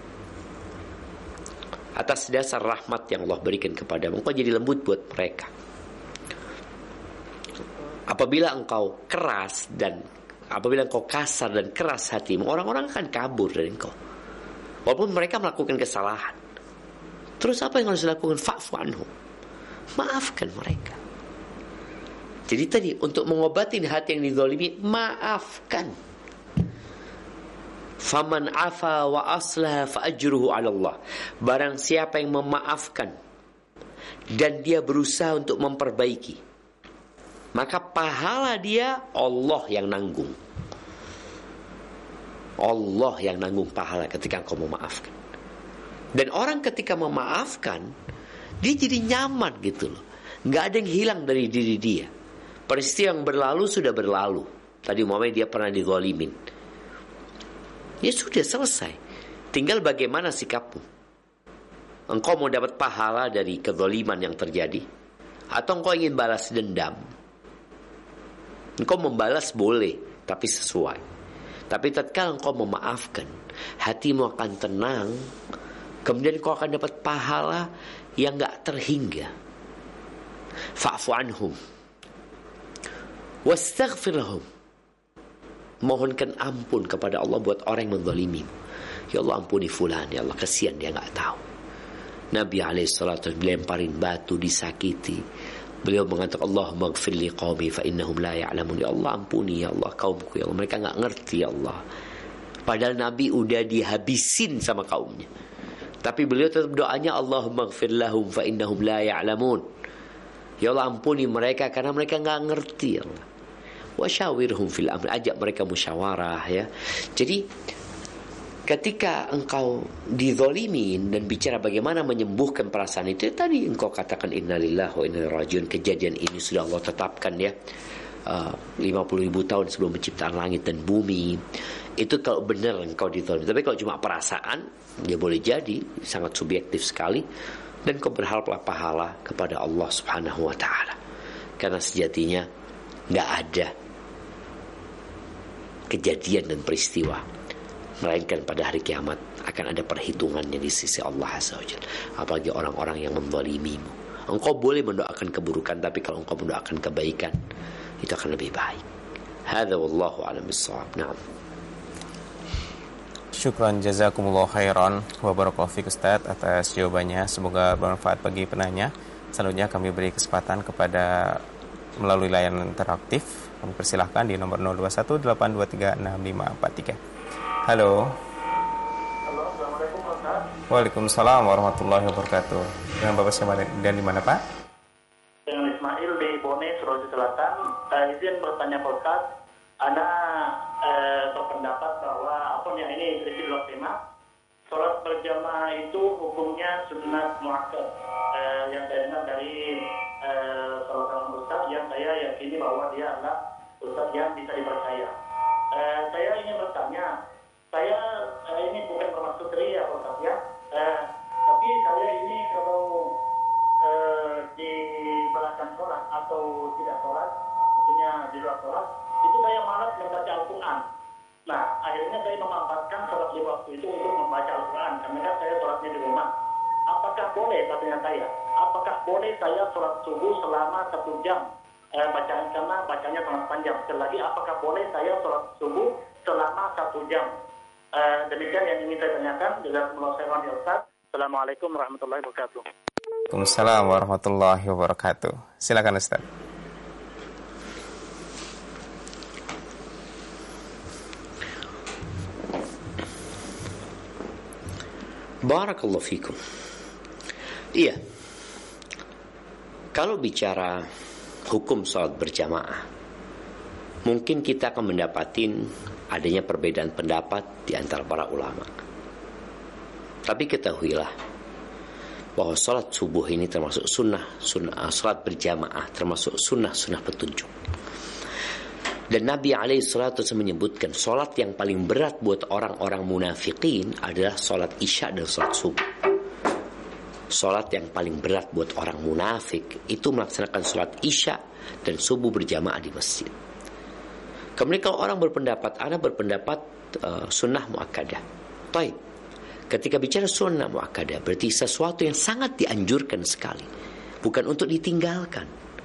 Atas dasar rahmat yang Allah berikan kepadamu, engkau jadi lembut buat mereka. Apabila engkau keras dan apabila engkau kasar dan keras hatimu, orang-orang akan kabur dari engkau, walaupun mereka melakukan kesalahan. Terus apa yang harus dilakukan? Fa'fu anhum, maafkan mereka. Jadi tadi untuk mengobati hati yang dizalimi, maafkan. Faman afa wa aslaha fa ajruhu 'ala Allah. Barang siapa yang memaafkan dan dia berusaha untuk memperbaiki, maka pahala dia Allah yang nanggung. Allah yang nanggung pahala ketika engkau memaafkan. Dan orang ketika memaafkan, dia jadi nyaman gitu loh. Nggak ada yang hilang dari diri dia. Peristiwa yang berlalu sudah berlalu. Tadi umpamanya dia pernah dizalimin, ya sudah selesai. Tinggal bagaimana sikapmu. Engkau mau dapat pahala dari kezaliman yang terjadi, atau engkau ingin balas dendam? Engkau membalas boleh, tapi sesuai. Tapi tatkala engkau memaafkan, hatimu akan tenang. Kemudian engkau akan dapat pahala yang gak terhingga. Fa'fu anhum wastaghfir lahum. Mohonkan ampun kepada Allah buat orang yang menzalimi. Ya Allah, ampuni fulan, ya Allah, kasihan dia gak tahu. Nabi alaihi salatu dilemparin batu, disakiti. Beliau mengatakan, Allahumma ighfir li qaumi fa innahum la ya'lamun. Ya Allah, ampuni ya Allah kaumku, ya Allah, mereka enggak ngerti ya Allah. Padahal Nabi udah dihabisin sama kaumnya. Tapi beliau tetap doanya, Allahumma ighfir lahum fa innahum la ya'lamun. Ya Allah, ampuni mereka karena mereka enggak ngerti ya Allah. Wa syawirhum fil amr, ajak mereka musyawarah ya. Jadi ketika engkau dizalimin dan bicara bagaimana menyembuhkan perasaan itu, ya tadi engkau katakan innalillahi wa inna ilaihi rajiun. Kejadian ini sudah Allah tetapkan ya, uh, lima puluh ribu tahun sebelum penciptaan langit dan bumi. Itu kalau benar engkau dizalimin. Tapi kalau cuma perasaan, ya boleh jadi sangat subjektif sekali, dan kau berharaplah pahala kepada Allah Subhanahu wa taala. Karena sejatinya enggak ada kejadian dan peristiwa, melainkan pada hari kiamat akan ada perhitungannya di sisi Allah Azza wa Jalla. Apalagi orang-orang yang menzalimimu. Engkau boleh mendoakan keburukan, tapi kalau engkau mendoakan kebaikan, itu akan lebih baik. Hadza wallahu a'lam bissawab. Naam. Syukran jazakumullah khairan wa barakallahu fiik Ustaz atas jawabannya. Semoga bermanfaat bagi penanya. Selanjutnya kami beri kesempatan kepada melalui layanan interaktif. Kami persilahkan di nomor nol dua satu delapan dua tiga enam lima empat tiga. Halo. Halo, Assalamualaikum Ustaz. Waalaikumsalam warahmatullahi wabarakatuh. Dengan Bapak siapa dan di mana Pak? Dengan Ismail di Bone, Sulawesi Selatan. Uh, izin bertanya Pak Ustaz. Ana uh, berpendapat bahwa apa yang ini berisi dua tema. Sholat berjamaah itu hukumnya sunat muakkad. Uh, yang saya dengar dari uh, salah seorang Ustaz yang saya yakini bahwa dia adalah Ustaz yang bisa dipercaya. Uh, saya ingin bertanya. Saya eh, ini bukan bermaksud ria Ustaz ya, eh, tapi saya ini kalau eh, di belakang sholat atau tidak sholat, maksudnya di luar sholat, itu saya malas membaca Al-Quran. Nah, akhirnya saya memanfaatkan sholat di waktu itu untuk membaca Al-Quran, karena kan saya sholatnya di rumah. Apakah boleh, katanya saya, apakah boleh saya sholat subuh selama satu jam? Eh, bacaan karena bacanya sangat panjang. Sekali lagi, apakah boleh saya sholat subuh selama satu jam? Uh, demikian yang ingin saya tanyakan. Jazakumullah khairan ya Ustaz. Assalamualaikum warahmatullahi wabarakatuh. Waalaikumsalam warahmatullahi wabarakatuh. Silakan Ustaz. Barakallahu fikum. Iya. Kalau bicara hukum salat berjamaah, mungkin kita akan mendapatin adanya perbedaan pendapat di antara para ulama. Tapi ketahuilah bahwa salat subuh ini termasuk sunnah, sunnah salat berjamaah termasuk sunnah-sunnah petunjuk. Dan Nabi alaihi salatu wasallam menyebutkan salat yang paling berat buat orang-orang munafikin adalah salat isya dan salat subuh. Salat yang paling berat buat orang munafik itu melaksanakan salat isya dan subuh berjamaah di masjid. Kemudian kalau orang berpendapat, ana berpendapat uh, sunnah muakkadah. Baik. Ketika bicara sunnah muakkadah, berarti sesuatu yang sangat dianjurkan sekali, bukan untuk ditinggalkan.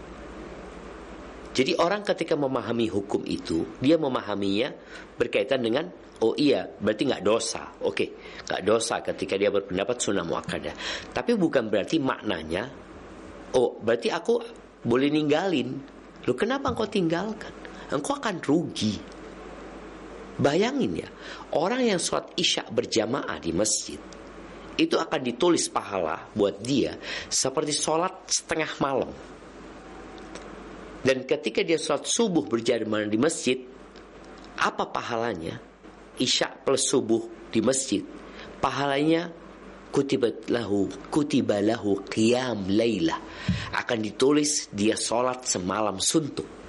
Jadi orang ketika memahami hukum itu, dia memahaminya berkaitan dengan, oh iya, berarti nggak dosa. Oke, nggak dosa ketika dia berpendapat sunnah muakkadah. Tapi bukan berarti maknanya, oh berarti aku boleh ninggalin. Loh kenapa engkau tinggalkan? Engkau akan rugi. Bayangin ya, orang yang sholat isya berjamaah di masjid, itu akan ditulis pahala buat dia seperti sholat setengah malam. Dan ketika dia sholat subuh berjamaah di masjid, apa pahalanya? Isya plus subuh di masjid, pahalanya kutibat lahu kutiba lahu qiyam lailah, akan ditulis dia sholat semalam suntuk.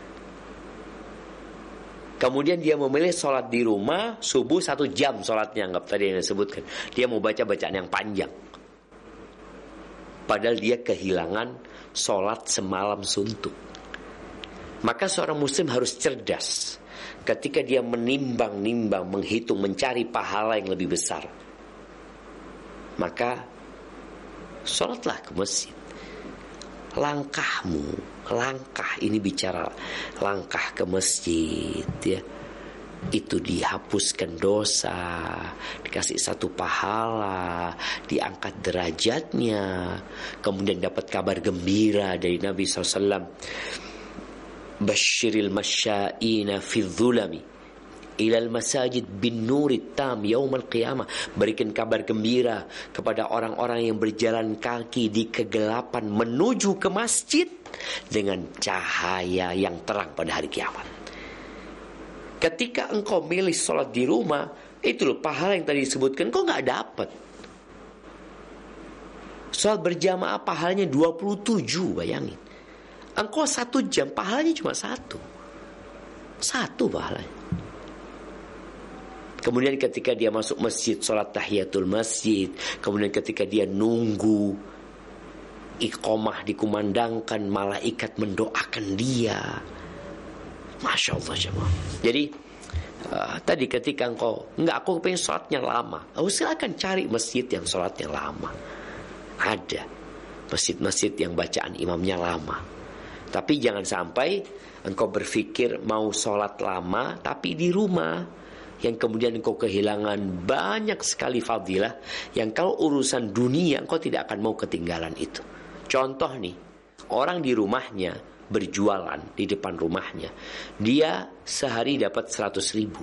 Kemudian dia memilih sholat di rumah, subuh satu jam sholatnya, anggap tadi yang disebutkan. Dia mau baca bacaan yang panjang. Padahal dia kehilangan sholat semalam suntuk. Maka seorang muslim harus cerdas ketika dia menimbang-nimbang, menghitung, mencari pahala yang lebih besar. Maka sholatlah ke masjid. Langkahmu, langkah ini bicara langkah ke masjid ya, itu dihapuskan dosa, dikasih satu pahala, diangkat derajatnya, kemudian dapat kabar gembira dari Nabi shallallahu alaihi wasallam, Basyiril masya'ina fi dhulami ilal masajid bin nurit tam yaumal qiyamah. Berikan kabar gembira kepada orang-orang yang berjalan kaki di kegelapan menuju ke masjid dengan cahaya yang terang pada hari kiamat. Ketika engkau milih sholat di rumah, itu loh pahala yang tadi disebutkan kau nggak dapat. Sholat berjamaah pahalanya dua puluh tujuh, bayangin. Engkau satu jam pahalanya cuma satu. Satu pahalanya. Kemudian ketika dia masuk masjid, sholat tahiyatul masjid. Kemudian ketika dia nunggu iqamah dikumandangkan, malaikat mendoakan dia. Masya Allah jemaah. Jadi uh, tadi ketika engkau enggak, aku pengen sholatnya lama, oh, silakan cari masjid yang sholatnya lama. Ada masjid-masjid yang bacaan imamnya lama. Tapi jangan sampai engkau berpikir mau sholat lama tapi di rumah, yang kemudian engkau kehilangan banyak sekali fadilah yang kalau urusan dunia engkau tidak akan mau ketinggalan itu. Contoh nih, orang di rumahnya berjualan di depan rumahnya, dia sehari dapat seratus ribu.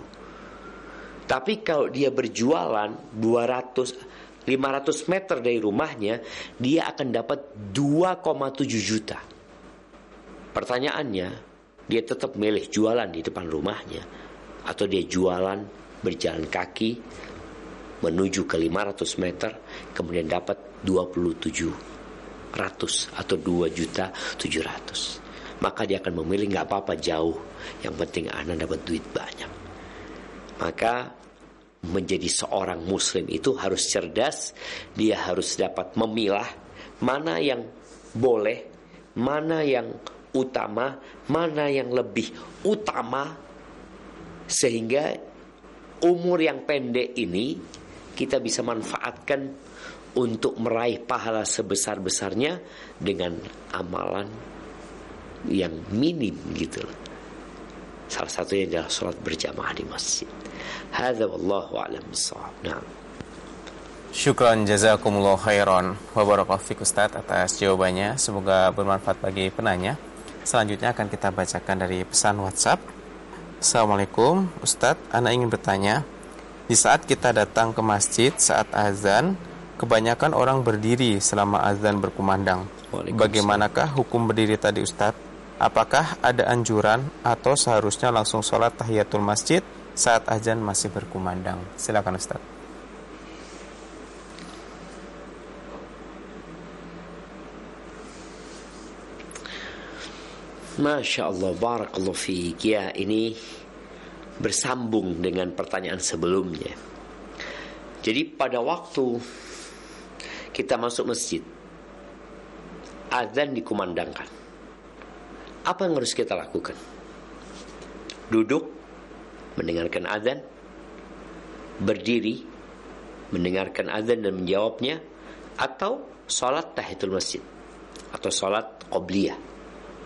Tapi kalau dia berjualan dua ratus, lima ratus meter dari rumahnya, dia akan dapat dua koma tujuh juta. Pertanyaannya, dia tetap milih jualan di depan rumahnya atau dia jualan berjalan kaki menuju ke lima ratus meter kemudian dapat dua puluh tujuh ratus atau dua juta tujuh ratus. Maka dia akan memilih nggak apa-apa jauh, yang penting anak dapat duit banyak. Maka menjadi seorang muslim itu harus cerdas. Dia harus dapat memilah mana yang boleh, mana yang utama, mana yang lebih utama, sehingga umur yang pendek ini kita bisa manfaatkan untuk meraih pahala sebesar-besarnya dengan amalan yang minim gitu. Salah satunya adalah sholat berjamaah di masjid. Hadza wallahu a'lam bissawab. Naam. Syukran jazakumullah khairan wa barakallahu fiik Ustaz atas jawabannya. Semoga bermanfaat bagi penanya. Selanjutnya akan kita bacakan dari pesan WhatsApp. Assalamualaikum Ustaz, ana ingin bertanya, di saat kita datang ke masjid saat azan, kebanyakan orang berdiri selama azan berkumandang. Bagaimanakah hukum berdiri tadi Ustaz? Apakah ada anjuran atau seharusnya langsung sholat tahiyatul masjid saat azan masih berkumandang? Silakan Ustaz. Masya Allah, barakallahu fiik. Ya, ini bersambung dengan pertanyaan sebelumnya. Jadi pada waktu kita masuk masjid, azan dikumandangkan, apa yang harus kita lakukan? Duduk mendengarkan azan, berdiri mendengarkan azan dan menjawabnya, atau sholat tahiyatul masjid atau sholat qobliyah?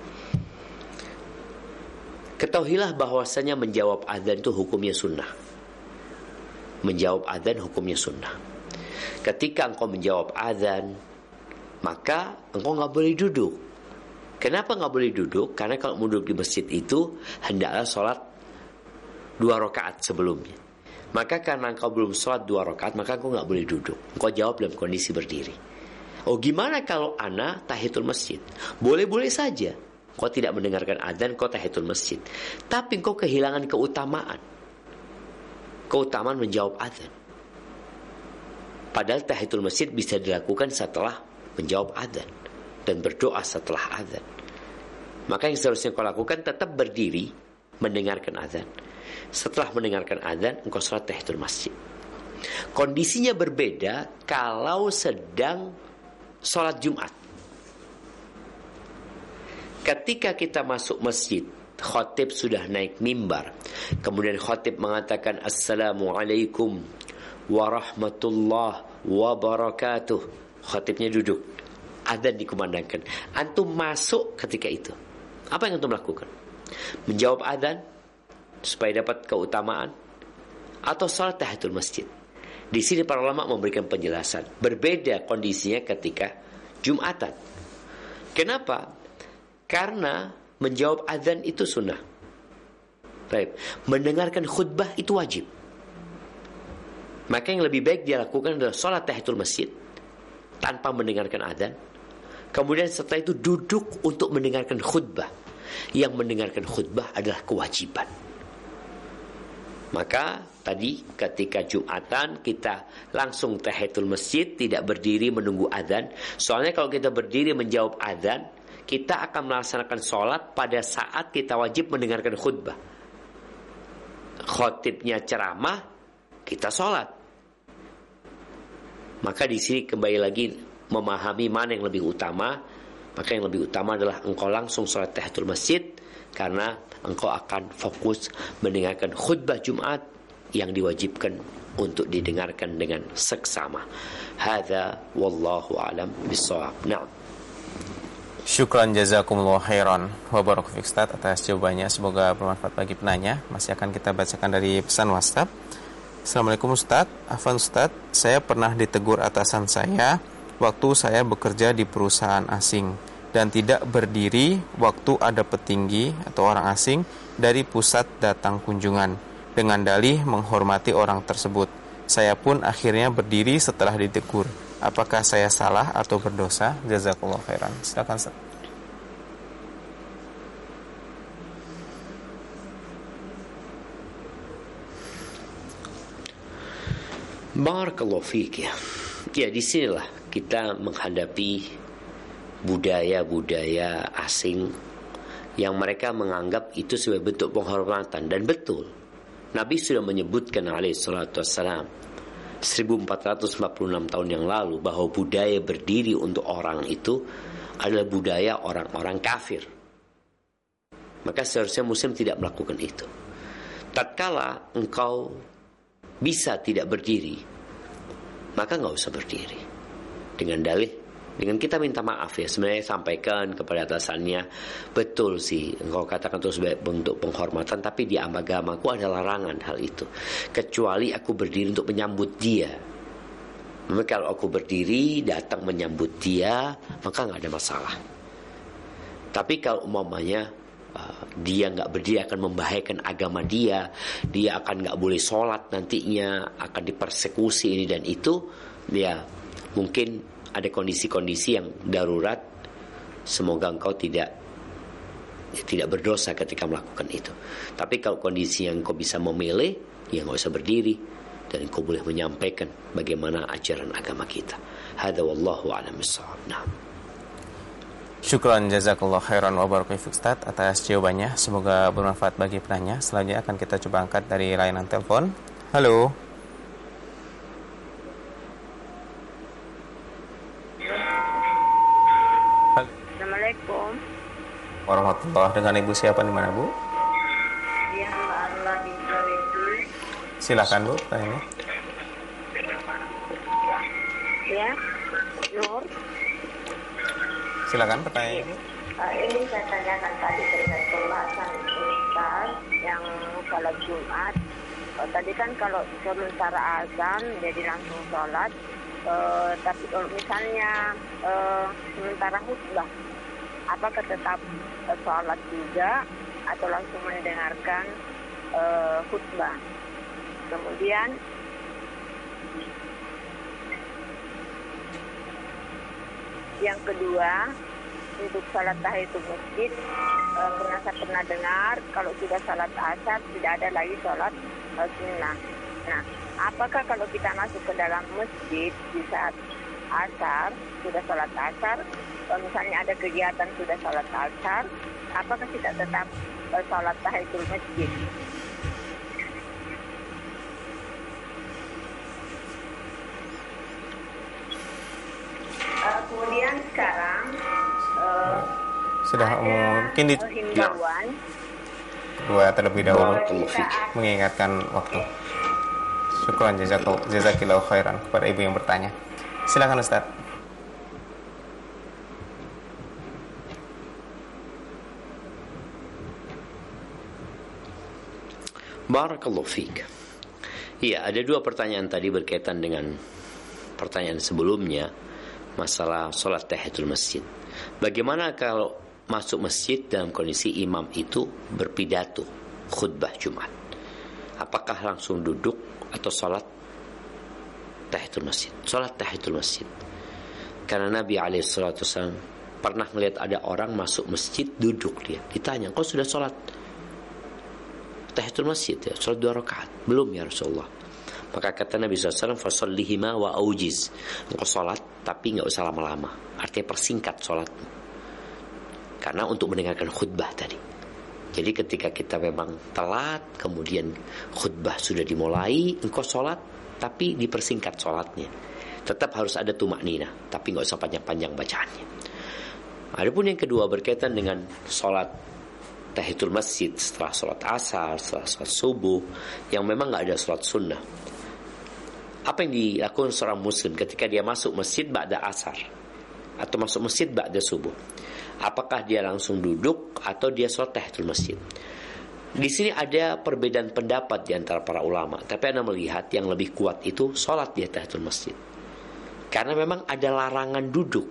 Ketahuilah bahwasanya menjawab azan itu hukumnya sunnah. Menjawab azan hukumnya sunnah. Ketika engkau menjawab azan, maka engkau nggak boleh duduk. Kenapa nggak boleh duduk? Karena kalau duduk di masjid itu hendaklah sholat dua rakaat sebelumnya. Maka karena engkau belum sholat dua rakaat, maka engkau nggak boleh duduk. Engkau jawab dalam kondisi berdiri. Oh, gimana kalau ana tahiyatul masjid? Boleh-boleh saja. Kau tidak mendengarkan adzan, kau tahiyatul masjid. Tapi kau kehilangan keutamaan. Keutamaan menjawab adzan. Padahal tahiyatul masjid bisa dilakukan setelah menjawab adzan dan berdoa setelah adzan. Maka yang seharusnya kau lakukan tetap berdiri mendengarkan adzan. Setelah mendengarkan adzan, engkau sholat tahiyatul masjid. Kondisinya berbeda kalau sedang sholat Jumat. Ketika kita masuk masjid, khatib sudah naik mimbar. Kemudian khatib mengatakan Assalamualaikum warahmatullahi wabarakatuh. Khatibnya duduk, adzan dikumandangkan. Antum masuk ketika itu. Apa yang antum lakukan? Menjawab adzan supaya dapat keutamaan, atau salat tahiyatul masjid? Di sini para ulama memberikan penjelasan. Berbeda kondisinya ketika Jumatan. Kenapa? Karena menjawab azan itu sunnah. Baik. Mendengarkan khutbah itu wajib. Maka yang lebih baik dia lakukan adalah salat tahiyatul masjid tanpa mendengarkan azan. Kemudian setelah itu duduk untuk mendengarkan khutbah. Yang mendengarkan khutbah adalah kewajiban. Maka tadi ketika Jumatan kita langsung tahiyatul masjid, tidak berdiri menunggu azan. Soalnya kalau kita berdiri menjawab azan, kita akan melaksanakan sholat pada saat kita wajib mendengarkan khutbah. Khotibnya ceramah, kita sholat. Maka di sini kembali lagi memahami mana yang lebih utama. Maka yang lebih utama adalah engkau langsung sholat tahiyatul masjid, karena engkau akan fokus mendengarkan khutbah Jumat yang diwajibkan untuk didengarkan dengan seksama. Hadza wallahu alam bissawab. Na'am. Syukran jazakumullah khairan wa barakallahu fiik Ustaz atas jawabannya, semoga bermanfaat bagi penanya. Masih akan kita bacakan dari pesan WhatsApp. Assalamualaikum Ustaz, afwan Ustaz, saya pernah ditegur atasan saya waktu saya bekerja di perusahaan asing dan tidak berdiri waktu ada petinggi atau orang asing dari pusat datang kunjungan dengan dalih menghormati orang tersebut. Saya pun akhirnya berdiri setelah ditegur. Apakah saya salah atau berdosa? Jazakallahu khairan. Silakan Ustaz. Barakallahu fiik ya. Ya, di sinilah kita menghadapi budaya-budaya asing yang mereka menganggap itu sebagai bentuk penghormatan. Dan betul, Nabi sudah menyebutkan alaihi salatu wassalam seribu empat ratus empat puluh enam tahun yang lalu bahwa budaya berdiri untuk orang itu adalah budaya orang-orang kafir. Maka seharusnya muslim tidak melakukan itu. Tatkala engkau bisa tidak berdiri, maka nggak usah berdiri. Dengan dalih, dengan kita minta maaf ya, sebenarnya sampaikan kepada atasannya, betul sih engkau katakan itu sebagai bentuk penghormatan, tapi di agamaku ada larangan hal itu, kecuali aku berdiri untuk menyambut dia. Maka kalau aku berdiri datang menyambut dia, maka nggak ada masalah. Tapi kalau umpamanya Uh, dia nggak berdiri akan membahayakan agama dia, dia akan nggak boleh sholat nantinya, akan dipersekusi ini dan itu, ya mungkin ada kondisi-kondisi yang darurat. Semoga engkau tidak ya, tidak berdosa ketika melakukan itu. Tapi kalau kondisi yang engkau bisa memilih, ya nggak usah berdiri dan engkau boleh menyampaikan bagaimana ajaran agama kita. Hadza wallahu a'lam bissawab. Nah. Syukran jazakallah khairan wa barakallahu fiik Ustaz atas jawabannya, semoga bermanfaat bagi penanya. Selanjutnya akan kita coba angkat dari layanan telepon. Halo. Assalamualaikum warahmatullahi. Dengan Ibu siapa di mana Bu? Ya, Allah di Sulawesi. Silakan Bu, tanya. Ya, Nur. Silakan pertanyaannya. Uh, ini saya tanyakan tadi terkait pembahasan Ustaz yang salat Jumat. Uh, tadi kan kalau sementara azan jadi langsung sholat. Uh, tapi kalau misalnya uh, sementara khutbah, apakah tetap uh, sholat juga atau langsung mendengarkan uh, khutbah? Kemudian yang kedua, untuk salat tahiyatul masjid, e, pernah saya pernah dengar kalau sudah salat asar tidak ada lagi salat e, sunnah. Nah, apakah kalau kita masuk ke dalam masjid di saat asar, sudah salat asar, e, misalnya ada kegiatan sudah salat asar, apakah kita tetap e, salat tahiyatul masjid? Uh, kemudian sekarang uh, sudah mungkin di himbauan dua terlebih dahulu kita, mengingatkan waktu. Syukran jazakillahu khairan kepada ibu yang bertanya. Silakan Ustaz. Barakallahu fiik. Iya, ada dua pertanyaan tadi berkaitan dengan pertanyaan sebelumnya, masalah sholat tahiyatul masjid. Bagaimana kalau masuk masjid dalam kondisi imam itu berpidato, khutbah Jumat? Apakah langsung duduk atau sholat tahiyatul masjid? Sholat tahiyatul masjid. Karena Nabi alaihi salatu wasallam pernah melihat ada orang masuk masjid duduk dia. Ditanya, kau sudah sholat tahiyatul masjid ya? Sholat dua rakaat? Belum ya Rasulullah. Maka kata Nabi shallallahu alaihi wasallam, fasallihima wa aujiz. Engkau sholat tapi nggak usah lama-lama. Artinya persingkat sholatmu. Karena untuk mendengarkan khutbah tadi. Jadi ketika kita memang telat, kemudian khutbah sudah dimulai, engkau sholat tapi dipersingkat sholatnya. Tetap harus ada tumaknina, tapi nggak usah panjang-panjang bacaannya. Adapun yang kedua berkaitan dengan sholat tahiyatul masjid setelah sholat asar, setelah sholat subuh, yang memang nggak ada sholat sunnah. Apa yang dilakukan seorang muslim ketika dia masuk masjid ba'da asar atau masuk masjid ba'da subuh? Apakah dia langsung duduk atau dia sholat tahiyatul masjid? Di sini ada perbedaan pendapat di antara para ulama, tapi Anda melihat yang lebih kuat itu sholat di tahiyatul masjid. Karena memang ada larangan duduk.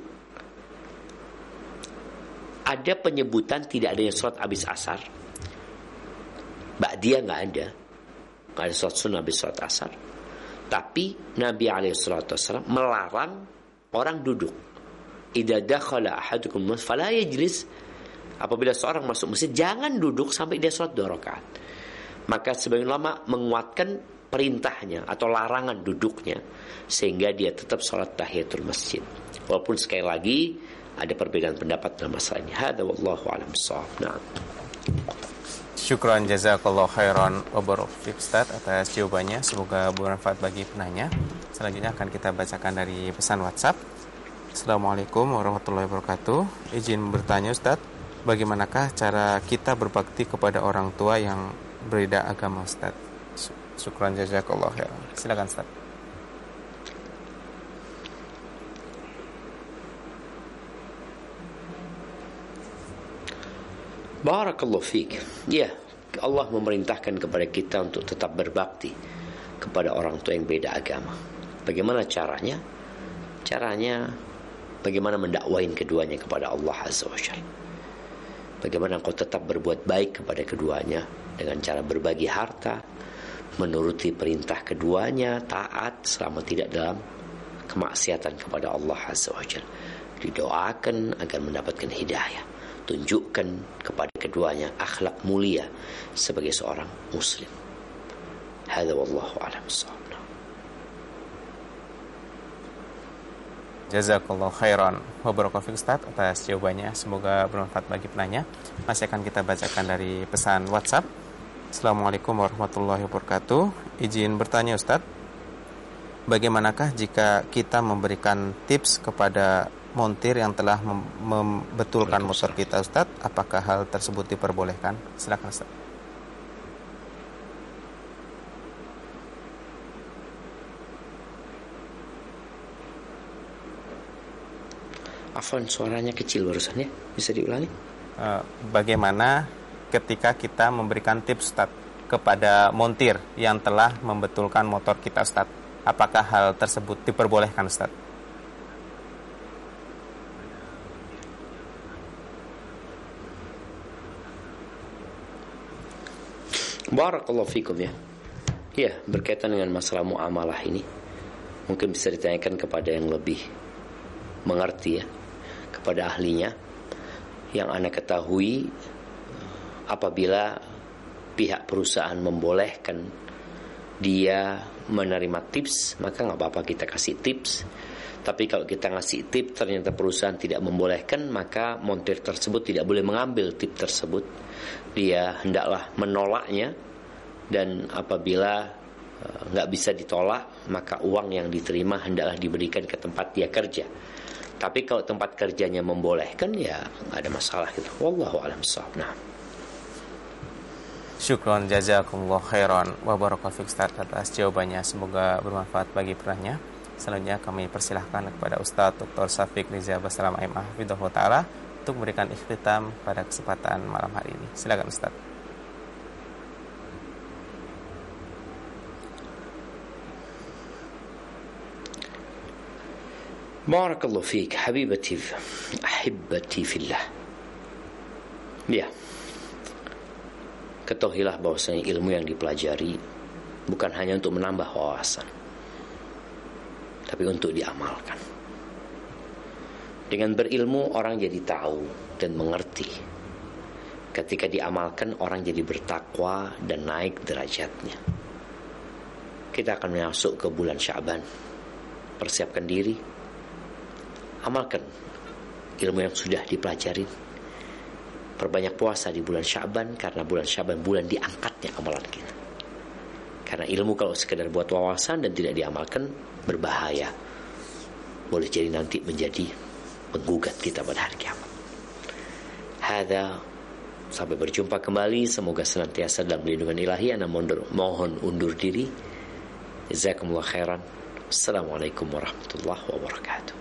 Ada penyebutan tidak ada yang sholat habis asar. Ba'diyah nggak ada, nggak ada sholat sunnah habis sholat asar. Tapi Nabi alaihi salatu wasallam melarang orang duduk. Idza dakhala ahadukum fala yajlis. Apabila seorang masuk masjid, jangan duduk sampai dia sholat dua rakaat. Maka sebagian ulama menguatkan perintahnya atau larangan duduknya sehingga dia tetap sholat tahiyatul masjid. Walaupun sekali lagi ada perbedaan pendapat dalam masalah ini. Hada wallahu a'lam bissawab. Nah. Syukran jazakallahu khairan wa barakallahu Ustaz atas jawabannya. Semoga bermanfaat bagi penanya. Selanjutnya akan kita bacakan dari pesan WhatsApp. Assalamualaikum warahmatullahi wabarakatuh. Izin bertanya Ustaz, bagaimanakah cara kita berbakti kepada orang tua yang berbeda agama Ustaz? Syukran jazakallahu khairan. Silakan Ustaz. Barakallahu fiik. Ya, Allah memerintahkan kepada kita untuk tetap berbakti kepada orang tua yang beda agama. Bagaimana caranya? Caranya bagaimana mendakwain keduanya kepada Allah Azza wa Jalla. Bagaimana engkau tetap berbuat baik kepada keduanya dengan cara berbagi harta, menuruti perintah keduanya, taat selama tidak dalam kemaksiatan kepada Allah Azza wa Jalla. Didoakan agar mendapatkan hidayah. Tunjukkan kepada keduanya akhlak mulia sebagai seorang muslim. Hadza wallahu a'lam bissawab. Jazakallahu khairan wa barakallahu Ustaz atas jawabannya. Semoga bermanfaat bagi penanya. Masih akan kita bacakan dari pesan WhatsApp. Assalamualaikum warahmatullahi wabarakatuh. Izin bertanya Ustaz, bagaimanakah jika kita memberikan tips kepada montir yang telah mem- membetulkan motor kita Ustaz? Apakah hal tersebut diperbolehkan? Silakan Ustaz. Afwan, suaranya kecil barusan ya. Bisa diulangi? Uh, bagaimana ketika kita memberikan tips Ustaz kepada montir yang telah membetulkan motor kita Ustaz? Apakah hal tersebut diperbolehkan Ustaz? Barakallahu fikum ya. Ya, berkaitan dengan masalah muamalah ini mungkin bisa ditanyakan kepada yang lebih mengerti ya, kepada ahlinya. Yang Anda ketahui, apabila pihak perusahaan membolehkan dia menerima tips, maka nggak apa-apa kita kasih tips. Tapi kalau kita ngasih tips ternyata perusahaan tidak membolehkan, maka montir tersebut tidak boleh mengambil tips tersebut. Dia hendaklah menolaknya, dan apabila nggak bisa ditolak, maka uang yang diterima hendaklah diberikan ke tempat dia kerja. Tapi kalau tempat kerjanya membolehkan, ya nggak ada masalah gitu. Wallahu a'lam bissawab. Nah. Syukron jazakumullah khairan wa barakallahu Ustaz atas jawabannya. Semoga bermanfaat bagi penanya. Selanjutnya kami persilahkan kepada Ustaz Doktor Syafiq Riza Bassalam M A Hafidhahullah Ta'ala untuk memberikan ikhtitam pada kesempatan malam hari ini. Silakan Ustaz. Barakallahu fiik, habibati, ahibati fillah. Ya, ketahuilah bahwasanya ilmu yang dipelajari bukan hanya untuk menambah wawasan, tapi untuk diamalkan. Dengan berilmu orang jadi tahu dan mengerti. Ketika diamalkan orang jadi bertakwa dan naik derajatnya. Kita akan masuk ke bulan Sya'ban. Persiapkan diri. Amalkan ilmu yang sudah dipelajari. Perbanyak puasa di bulan Sya'ban, karena bulan Sya'ban bulan diangkatnya amalan kita. Karena ilmu kalau sekedar buat wawasan dan tidak diamalkan berbahaya. Boleh jadi nanti menjadi menggugat kita pada hari kiamat. Hada, sampai berjumpa kembali. Semoga senantiasa dalam lindungan ilahi. Ana mohon undur diri. Jazakumullah khairan. Assalamualaikum warahmatullahi wabarakatuh.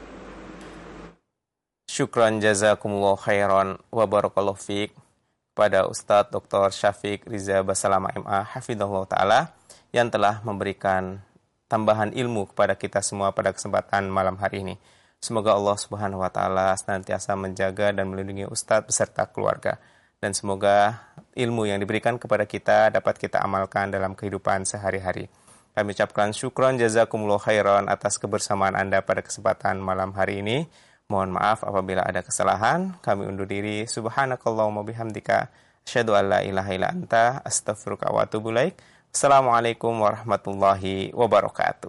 Syukran jazakumullah khairan wa barakallahu fiik pada Ustadz Doktor Syafiq Riza Basalama M A hafizahullah taala yang telah memberikan tambahan ilmu kepada kita semua pada kesempatan malam hari ini. Semoga Allah Subhanahu wa taala senantiasa menjaga dan melindungi Ustadz beserta keluarga, dan semoga ilmu yang diberikan kepada kita dapat kita amalkan dalam kehidupan sehari-hari. Kami ucapkan syukran jazakumullah khairan atas kebersamaan Anda pada kesempatan malam hari ini. Mohon maaf apabila ada kesalahan. Kami undur diri. Subhanakallahumma bihamdika asyhadu an la ilaha illa anta astaghfiruka wa atubu ilaik. Assalamualaikum warahmatullahi wabarakatuh.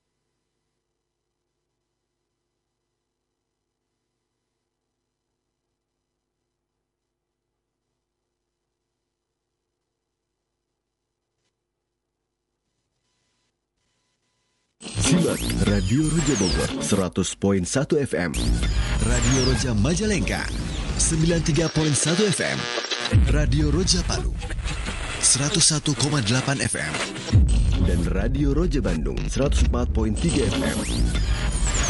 Simak Radio Roja Bogor seratus koma satu F M, Radio Roja Majalengka sembilan puluh tiga koma satu F M, Radio Roja Palu seratus satu koma delapan F M, dan Radio Roja Bandung seratus empat koma tiga F M.